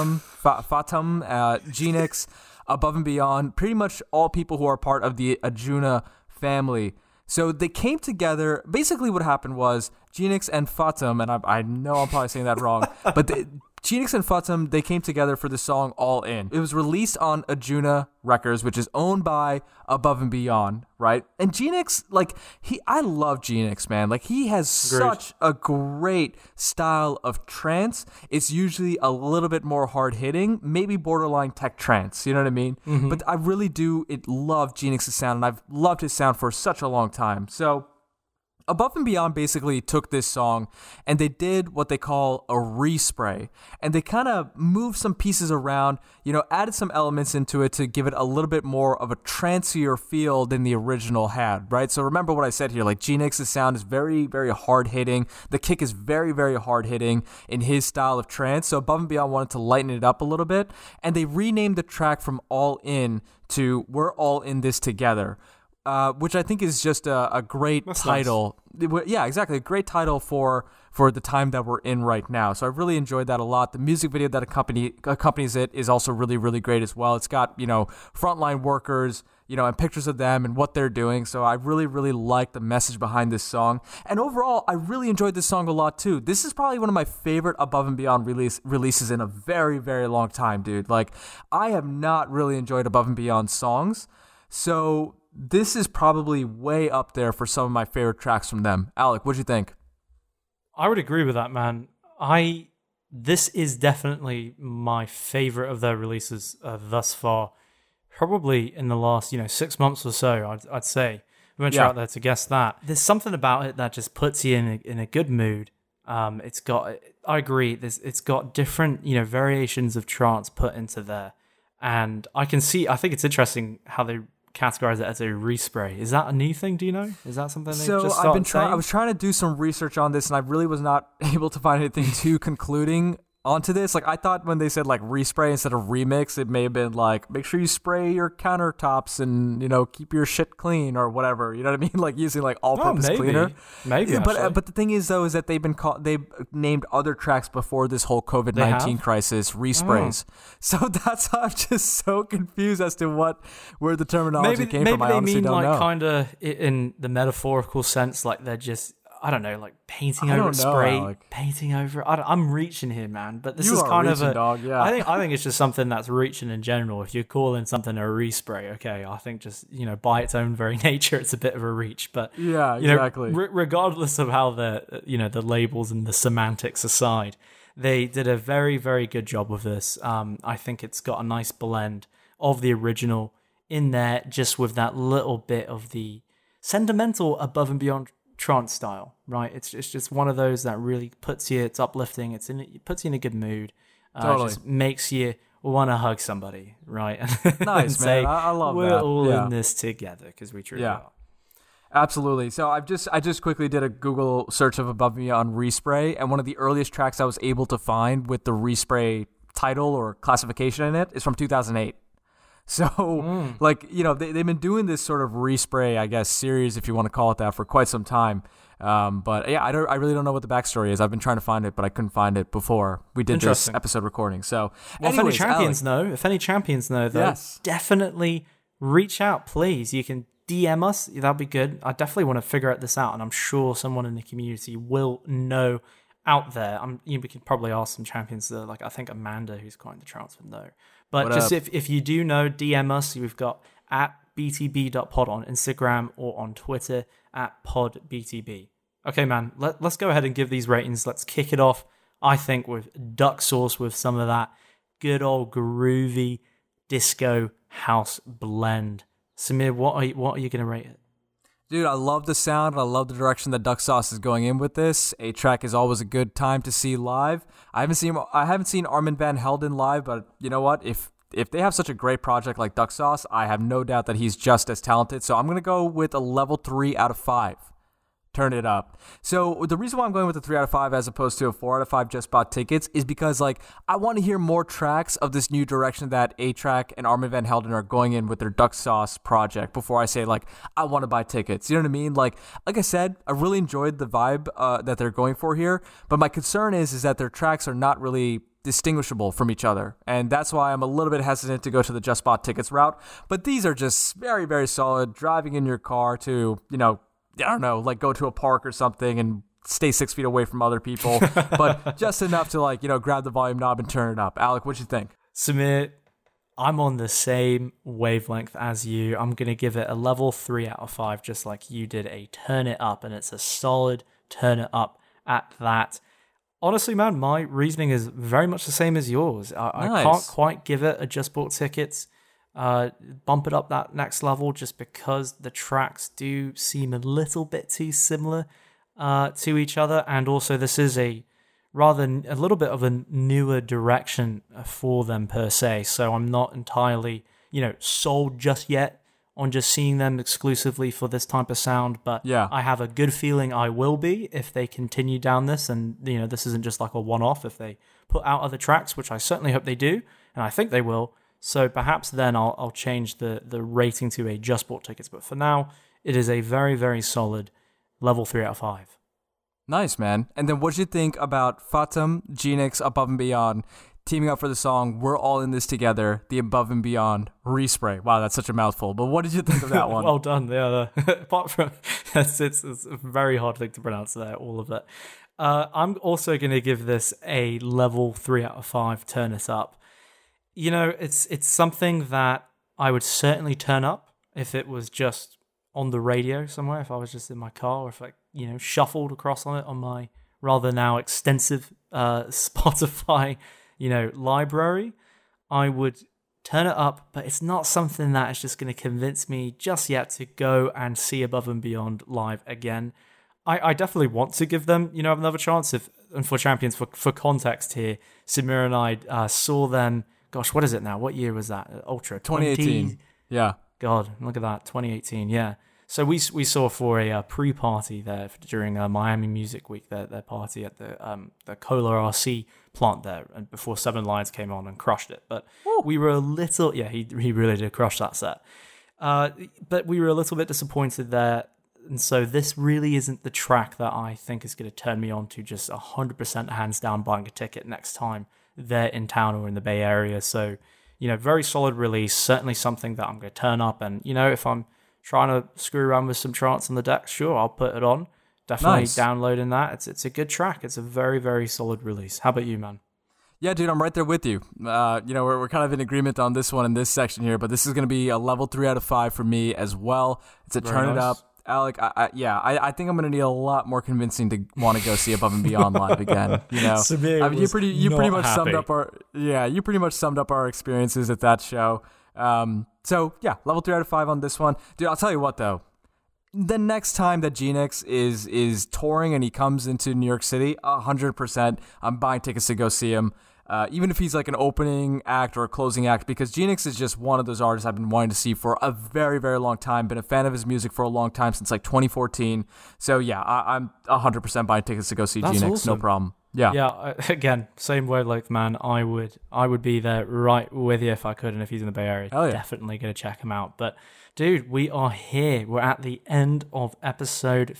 Fatum, Genix, Above and Beyond, pretty much all people who are part of the Ajuna family. So they came together. Basically what happened was Genix and Fatum, and I know I'm probably saying that wrong, but Genix and Fatum, they came together for the song All In. It was released on Ajuna Records, which is owned by Above and Beyond, right? And Genix, I love Genix, man. Like, he has such a great style of trance. It's usually a little bit more hard-hitting, maybe borderline tech trance, you know what I mean? Mm-hmm. But I really do love Genix's sound, and I've loved his sound for such a long time. So Above and Beyond basically took this song and they did what they call a respray, and they kind of moved some pieces around, added some elements into it to give it a little bit more of a trancier feel than the original had, right? So remember what I said here, like Genix's sound is very, very hard hitting. The kick is very, very hard hitting in his style of trance. So Above and Beyond wanted to lighten it up a little bit, and they renamed the track from All In to We're All In This Together. Which I think is just a great title. Nice. Yeah, exactly. A great title for the time that we're in right now. So I really enjoyed that a lot. The music video that accompanies it is also really, really great as well. It's got, frontline workers, and pictures of them and what they're doing. So I really, really like the message behind this song. And overall, I really enjoyed this song a lot too. This is probably one of my favorite Above and Beyond releases in a very, very long time, dude. Like, I have not really enjoyed Above and Beyond songs. So this is probably way up there for some of my favorite tracks from them. Alec, what'd you think? I would agree with that, man. This is definitely my favorite of their releases thus far. Probably in the last, 6 months or so, I'd say. We venture out there to guess that. There's something about it that just puts you in a good mood. It's got, I agree, it's got different, variations of trance put into there. And I think it's interesting how they categorize it as a respray. Is that a new thing? Do you know? Is that something they just started saying? I was trying to do some research on this, and I really was not able to find anything too concluding onto this. Like, I thought when they said respray instead of remix, it may have been make sure you spray your countertops and keep your shit clean or whatever. You know what I mean? Like using all-purpose cleaner. Maybe. Yeah, but the thing is though is that they've named other tracks before this whole COVID-19 crisis resprays. So that's how I'm just so confused as to where the terminology came from. I honestly don't know. Maybe they mean kind of in the metaphorical sense, like they're just, I don't know, painting over spray, Alec. Painting over. I'm reaching here, man. But this is kind of a dog, yeah. I think it's just something that's reaching in general. If you're calling something a respray, okay, I think just by its own very nature, it's a bit of a reach. But yeah, exactly. Regardless of how the labels and the semantics aside, they did a very, very good job with this. I think it's got a nice blend of the original in there, just with that little bit of the sentimental Above and Beyond trance style, right? It's just one of those that really puts you, it's uplifting, it puts you in a good mood. Totally. It just makes you want to hug somebody, right? Nice, man. I love we're that. We're all in this together, because we truly are. Absolutely. So I just quickly did a Google search of Above and Beyond respray, and one of the earliest tracks I was able to find with the respray title or classification in it is from 2008. So, they've been doing this sort of respray, I guess, series, if you want to call it that, for quite some time. But yeah, I really don't know what the backstory is. I've been trying to find it, but I couldn't find it before we did this episode recording. So, if any champions know, though, yes, definitely reach out, please. You can DM us. That'd be good. I definitely want to figure out this out, and I'm sure someone in the community will know out there. We could probably ask some champions that, I think Amanda, who's quite in the trance, would know. But just if you do know, DM us. We've got at btb.pod on Instagram or on Twitter at podbtb. Okay, man, let's go ahead and give these ratings. Let's kick it off, I think, with Duck Sauce, with some of that good old groovy disco house blend. Samir, what are you going to rate it? Dude, I love the sound. I love the direction that Duck Sauce is going in with this. A-Track is always a good time to see live. I haven't seen Armin van Helden live, but you know what? If they have such a great project like Duck Sauce, I have no doubt that he's just as talented. So I'm going to go with a level 3 out of 5. Turn it up. So the reason why I'm going with a 3 out of 5 as opposed to a 4 out of 5 just bought tickets is because I want to hear more tracks of this new direction that A-Track and Armin van Helden are going in with their Duck Sauce project before I say I want to buy tickets. You know what I mean? Like I said, I really enjoyed the vibe that they're going for here, but my concern is that their tracks are not really distinguishable from each other, and that's why I'm a little bit hesitant to go to the just bought tickets route. But these are just very, very solid. Driving in your car to, I don't know, go to a park or something and stay 6 feet away from other people, but just enough to grab the volume knob and turn it up. Alec, what'd you think? Samir, I'm on the same wavelength as you. I'm going to give it a level 3 out of 5, just like you did a turn it up, and it's a solid turn it up at that. Honestly, man, my reasoning is very much the same as yours. I can't quite give it a just bought tickets. Bump it up that next level just because the tracks do seem a little bit too similar to each other, and also this is a little bit of a newer direction for them per se, so I'm not entirely sold just yet on just seeing them exclusively for this type of sound, but yeah, I have a good feeling I will be if they continue down this, and this isn't just like a one-off. If they put out other tracks, which I certainly hope they do, and I think they will, so perhaps then I'll change the rating to a just bought tickets. But for now, it is a very, very solid level 3 out of 5. Nice, man. And then what did you think about Fatum, Genix, Above and Beyond teaming up for the song We're All in This Together, the Above and Beyond Respray? Wow, that's such a mouthful. But what did you think of that one? Well done. Yeah, apart from it's a very hard thing to pronounce there, all of it. I'm also going to give this a level 3 out of 5, turn it up. It's something that I would certainly turn up if it was just on the radio somewhere, if I was just in my car, or if I, shuffled across on it on my rather now extensive Spotify, library. I would turn it up, but it's not something that is just going to convince me just yet to go and see Above and Beyond live again. I definitely want to give them, another chance. And for Champions, for context here, Samir and I saw them. Gosh, what is it now? What year was that? Ultra 2018. Yeah. God, look at that. 2018. Yeah. So we saw for a pre-party there during Miami Music Week, their party at the Cola RC plant there, and before Seven Lions came on and crushed it. But we were a little, he really did crush that set. But we were a little bit disappointed there. And so this really isn't the track that I think is going to turn me on to just 100% hands down buying a ticket next time they're in town or in the Bay Area. So, very solid release, certainly something that I'm going to turn up. And, if I'm trying to screw around with some trance on the deck, sure, I'll put it on. Definitely downloading that. It's a good track. It's a very, very solid release. How about you, man? Yeah, dude, I'm right there with you. We're kind of in agreement on this one in this section here, but this is going to be a level 3 out of 5 for me as well. It's a turn it up. Alec, I think I'm going to need a lot more convincing to want to go see Above and Beyond live again. You pretty much summed up our experiences at that show. So yeah, level 3 out of 5 on this one, dude. I'll tell you what though, the next time that Genix is touring and he comes into New York City, 100%, I'm buying tickets to go see him. Even if he's like an opening act or a closing act, because Genix is just one of those artists I've been wanting to see for a very, very long time. Been a fan of his music for a long time, since 2014. So yeah, I'm 100% buying tickets to go see Genix. Awesome. No problem. Yeah. Again, same wavelength, man. I would be there right with you if I could, and if he's in the Bay Area, definitely gonna check him out. But dude, we are here. We're at the end of episode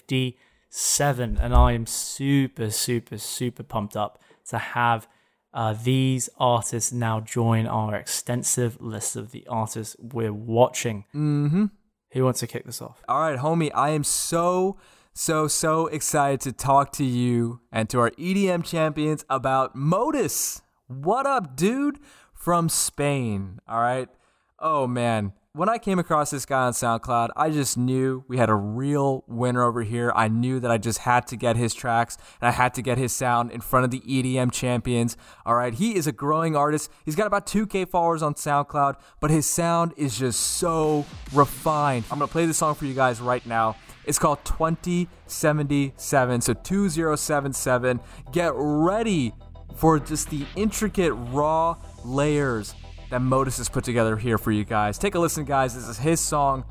57, and I am super, super, super pumped up to have these artists now join our extensive list of the artists we're watching. Mm-hmm. Who wants to kick this off? All right, homie. I am so excited to talk to you and to our EDM champions about Modus. What up, dude? From Spain. All right. Oh, man. when I came across this guy on SoundCloud, I just knew we had a real winner over here. I knew that I just had to get his tracks and I had to get his sound in front of the EDM champions. All right, he is a growing artist. He's got about 2K followers on SoundCloud, but his sound is just so refined. I'm going to play this song for you guys right now. It's called 2077, so 2077. Get ready for just the intricate raw layers that Modus has put together here for you guys. Take a listen, guys. This is his song,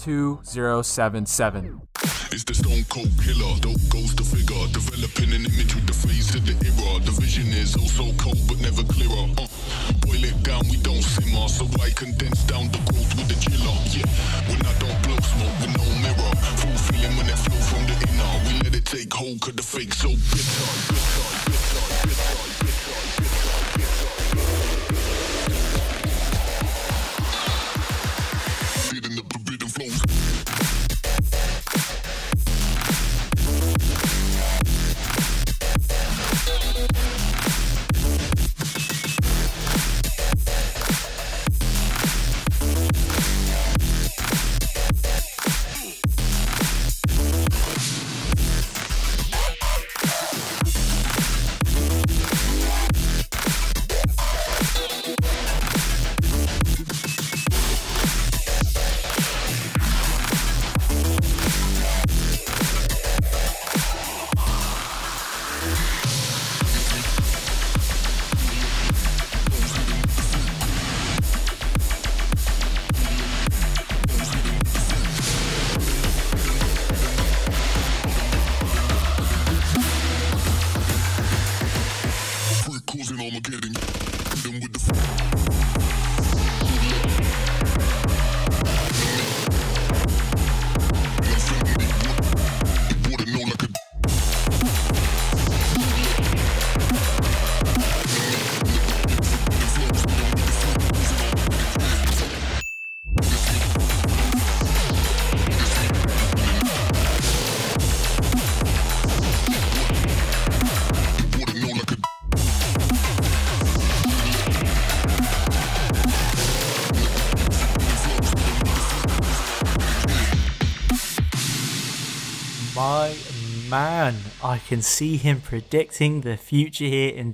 2077. It's the stone cold killer, dope goes the figure, developing an image with the face of the era. The vision is oh so cold but never clearer. Boil it down, we don't simmer, so I condense down the growth with the chiller. Yeah, when I don't blow smoke with no mirror, full feeling when it flow from the inner. We let it take hold, cause the fake so bitter. Feeding the forbidden flows. My man, I can see him predicting the future here in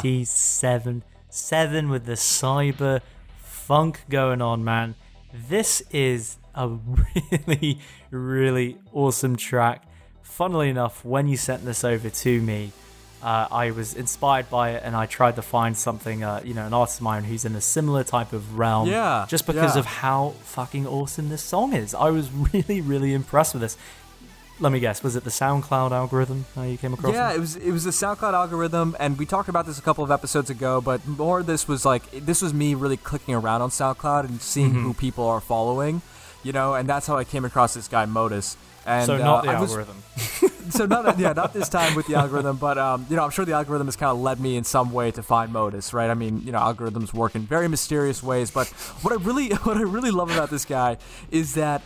27 with the cyber funk going on, man. This is a really, really awesome track. Funnily enough, when you sent this over to me, I was inspired by it and I tried to find something, an artist of mine who's in a similar type of realm. Yeah, just because of how fucking awesome this song is. I was really, really impressed with this. Let me guess, was it the SoundCloud algorithm you came across? Yeah, it was the SoundCloud algorithm, and we talked about this a couple of episodes ago, but more this was me really clicking around on SoundCloud and seeing who people are following, and that's how I came across this guy, Modus. And, so not the algorithm. So not this time with the algorithm, but I'm sure the algorithm has kind of led me in some way to find Modus, right? I mean, algorithms work in very mysterious ways, but what I really love about this guy is that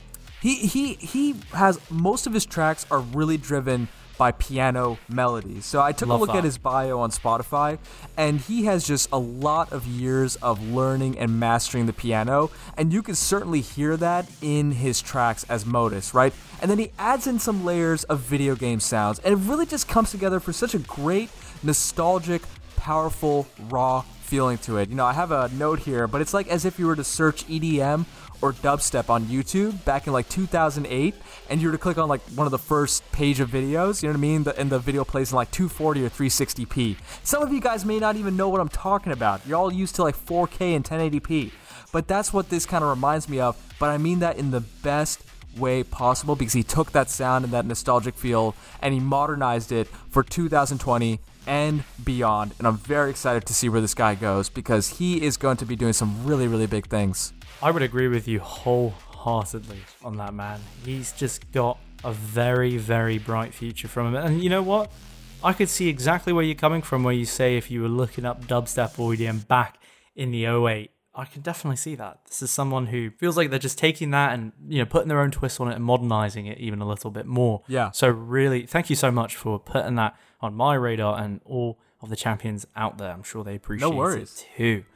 he has most of his tracks are really driven by piano melodies. So I took a look at his bio on Spotify, and he has just a lot of years of learning and mastering the piano, and you can certainly hear that in his tracks as Modus, right? And then he adds in some layers of video game sounds, and it really just comes together for such a great, nostalgic, powerful, raw feeling to it. I have a note here, but it's like as if you were to search EDM or dubstep on YouTube back in 2008, and you were to click on one of the first page of videos, you know what I mean? And the video plays in 240 or 360p. Some of you guys may not even know what I'm talking about. You're all used to 4K and 1080p. But that's what this kind of reminds me of. But I mean that in the best way possible, because he took that sound and that nostalgic feel and he modernized it for 2020 and beyond. And I'm very excited to see where this guy goes, because he is going to be doing some really, really big things. I would agree with you wholeheartedly on that, man. He's just got a very, very bright future from him. And you know what? I could see exactly where you're coming from, where you say if you were looking up dubstep or EDM back in the 08, I can definitely see that. This is someone who feels like they're just taking that and, putting their own twist on it and modernizing it even a little bit more. Yeah. So really, thank you so much for putting that on my radar and all of the champions out there. I'm sure they appreciate it too.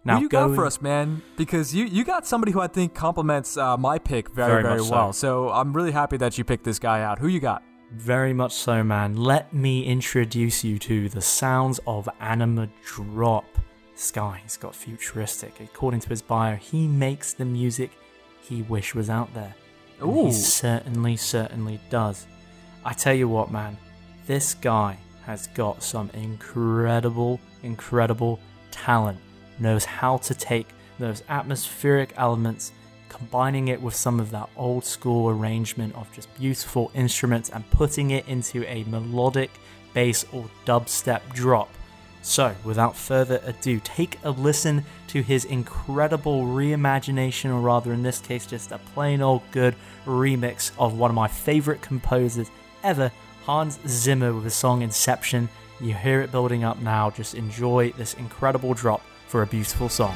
Who you got for us, man? Because you got somebody who I think complements my pick very, very well. So I'm really happy that you picked this guy out. Who you got? Very much so, man. Let me introduce you to the sounds of Anima Drop. This guy, he's got futuristic. According to his bio, he makes the music he wished was out there. And he certainly does. I tell you what, man. This guy has got some incredible talent. Knows how to take those atmospheric elements, combining it with some of that old school arrangement of just beautiful instruments and putting it into a melodic bass or dubstep drop. So, without further ado, take a listen to his incredible reimagination, or rather in this case just a plain old good remix of one of my favorite composers ever, Hans Zimmer, with his song Inception. You hear it building up now. Just enjoy this incredible drop for a beautiful song.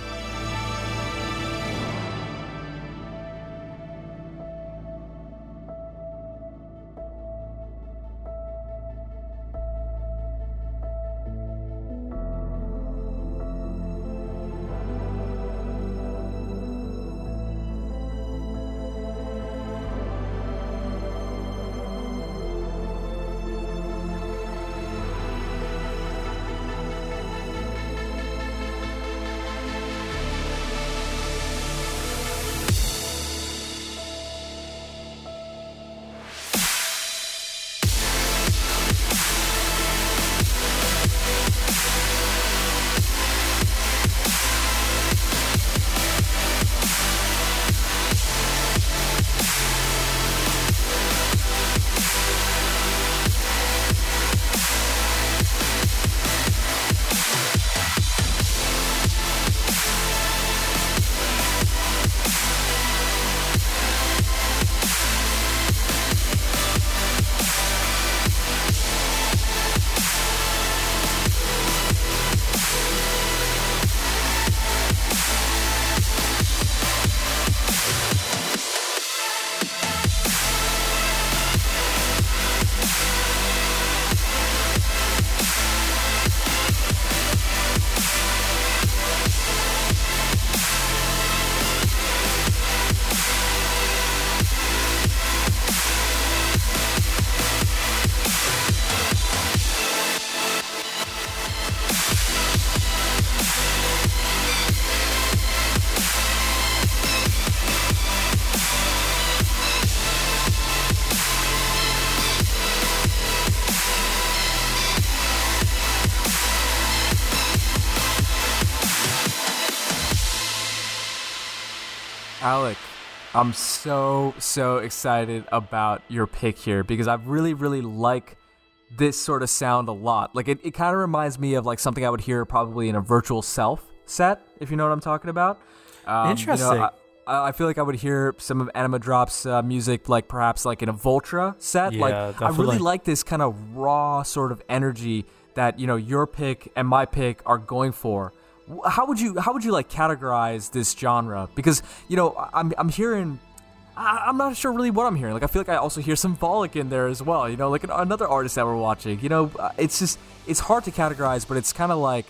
Alec, I'm so excited about your pick here because I really like this sort of sound a lot. Like it kind of reminds me of like something I would hear probably in a Virtual Self set, if you know what I'm talking about. Interesting. You know, I feel like I would hear some of Anima Drop's music like perhaps like in a Voltra set. Yeah, like definitely. I really like this kind of raw sort of energy that, you know, your pick and my pick are going for. How would you like categorize this genre? Because, you know, I'm hearing, I'm not sure really what I'm hearing. Like I feel like I also hear symbolic in there as well. You know, like another artist that we're watching. You know, it's hard to categorize, but it's kind of like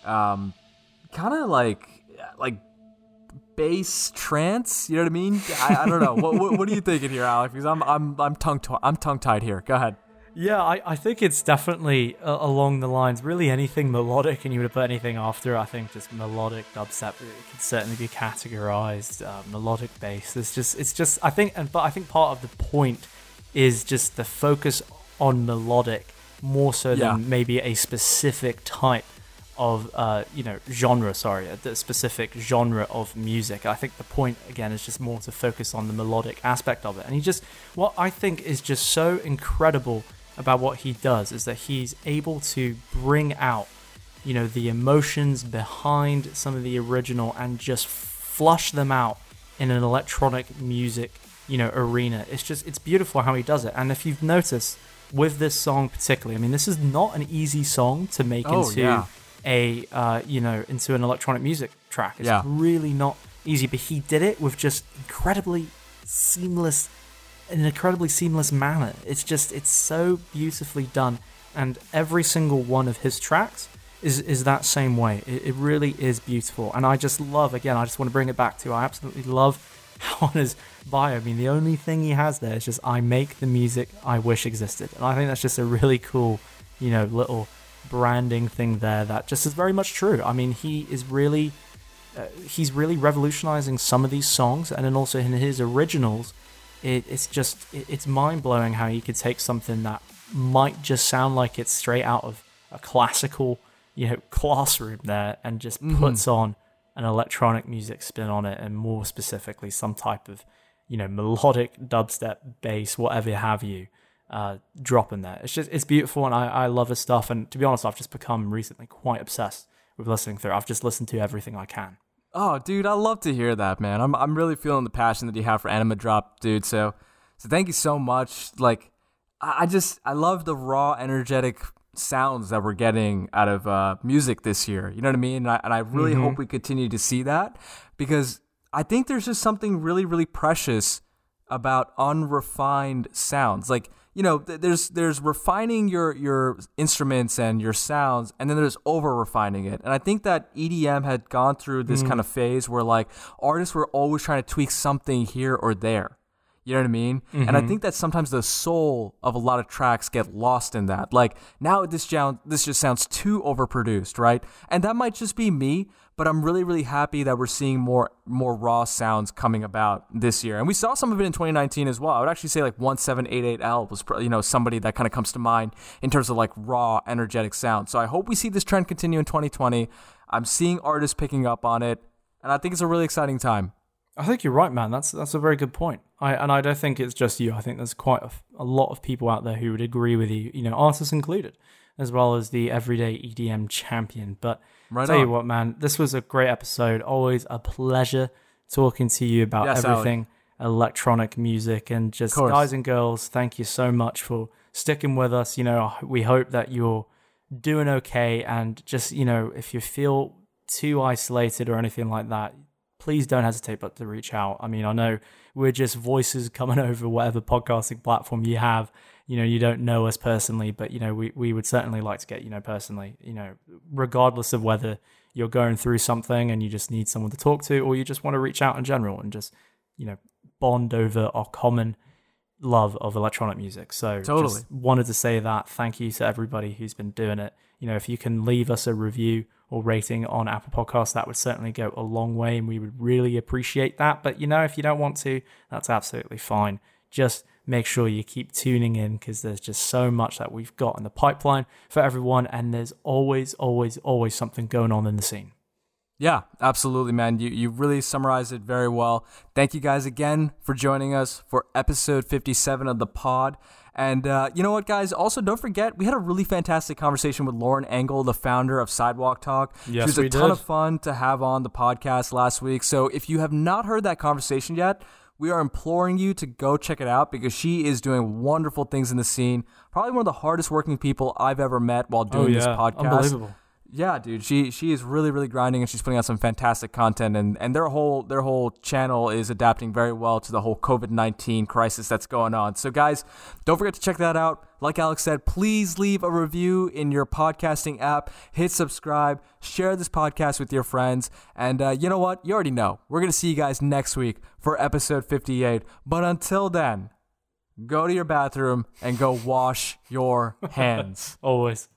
bass trance. You know what I mean? I don't know. What are you thinking here, Alec? Because I'm tongue tied here. Go ahead. Yeah, I think it's definitely along the lines, really anything melodic, and you would put anything after, I think just melodic dubstep, it could certainly be categorized, melodic bass. It's just, I think part of the point is just the focus on melodic more so than maybe a specific type of, genre, the specific genre of music. I think the point, again, is just more to focus on the melodic aspect of it. And what I think is just so incredible about what he does is that he's able to bring out, you know, the emotions behind some of the original and just flush them out in an electronic music, you know, arena. It's beautiful how he does it. And if you've noticed with this song particularly, I mean, this is not an easy song to make into into an electronic music track. It's really not easy, but he did it with just in an incredibly seamless manner. It's so beautifully done, and every single one of his tracks is that same way. It really is beautiful. And I just love, again, I just want to bring it back to, I absolutely love how on his bio, I mean, the only thing he has there is just, I make the music I wish existed. And I think that's just a really cool, little branding thing there that just is very much true. I mean, he's really revolutionizing some of these songs, and then also in his originals, it's mind-blowing how you could take something that might just sound like it's straight out of a classical classroom there, and just puts on an electronic music spin on it, and more specifically some type of melodic dubstep, bass, whatever have you, drop in there. It's beautiful, and I love his stuff. And to be honest, I've just become recently quite obsessed with listening through. I've just listened to everything I can. Oh, dude, I love to hear that, man. I'm really feeling the passion that you have for Anima Drop, dude. So thank you so much. Like, I love the raw, energetic sounds that we're getting out of music this year. You know what I mean? And I really hope we continue to see that, because I think there's just something really, really precious about unrefined sounds. Like, there's refining your instruments and your sounds, and then there's over refining it. And I think that EDM had gone through this kind of phase where like artists were always trying to tweak something here or there. You know what I mean? And I think that sometimes the soul of a lot of tracks get lost in that. Like, now this just sounds too overproduced, right? And that might just be me, but I'm really, really happy that we're seeing more raw sounds coming about this year. And we saw some of it in 2019 as well. I would actually say like 1788L was somebody that kind of comes to mind in terms of like raw, energetic sound. So I hope we see this trend continue in 2020. I'm seeing artists picking up on it, and I think it's a really exciting time. I think you're right, man. That's a very good point. I don't think it's just you. I think there's quite a lot of people out there who would agree with you, artists included, as well as the everyday EDM champion. But tell you what, man, this was a great episode. Always a pleasure talking to you about everything electronic music. And just, guys and girls, thank you so much for sticking with us. We hope that you're doing okay. And just, if you feel too isolated or anything like that, please don't hesitate but to reach out. I mean, I know we're just voices coming over whatever podcasting platform you have. You don't know us personally, but, we would certainly like to get, personally, regardless of whether you're going through something and you just need someone to talk to, or you just want to reach out in general and just, bond over our common love of electronic music. So totally just wanted to say that. Thank you to everybody who's been doing it. If you can leave us a review or rating on Apple Podcasts, that would certainly go a long way, and we would really appreciate that. But, if you don't want to, that's absolutely fine. Just make sure you keep tuning in, because there's just so much that we've got in the pipeline for everyone, and there's always, always, always something going on in the scene. Yeah, absolutely, man. You really summarized it very well. Thank you guys again for joining us for episode 57 of the pod. And you know what, guys? Also, don't forget, we had a really fantastic conversation with Lauren Engel, the founder of Sidewalk Talk. Yes, she was a ton of fun to have on the podcast last week. So if you have not heard that conversation yet, we are imploring you to go check it out, because she is doing wonderful things in the scene. Probably one of the hardest working people I've ever met while doing this podcast. Unbelievable. Yeah, dude, she is really, really grinding, and she's putting out some fantastic content, and their whole channel is adapting very well to the whole COVID-19 crisis that's going on. So guys, don't forget to check that out. Like Alex said, please leave a review in your podcasting app, hit subscribe, share this podcast with your friends, and you know what? You already know. We're going to see you guys next week for episode 58. But until then, go to your bathroom and go wash your hands. Always.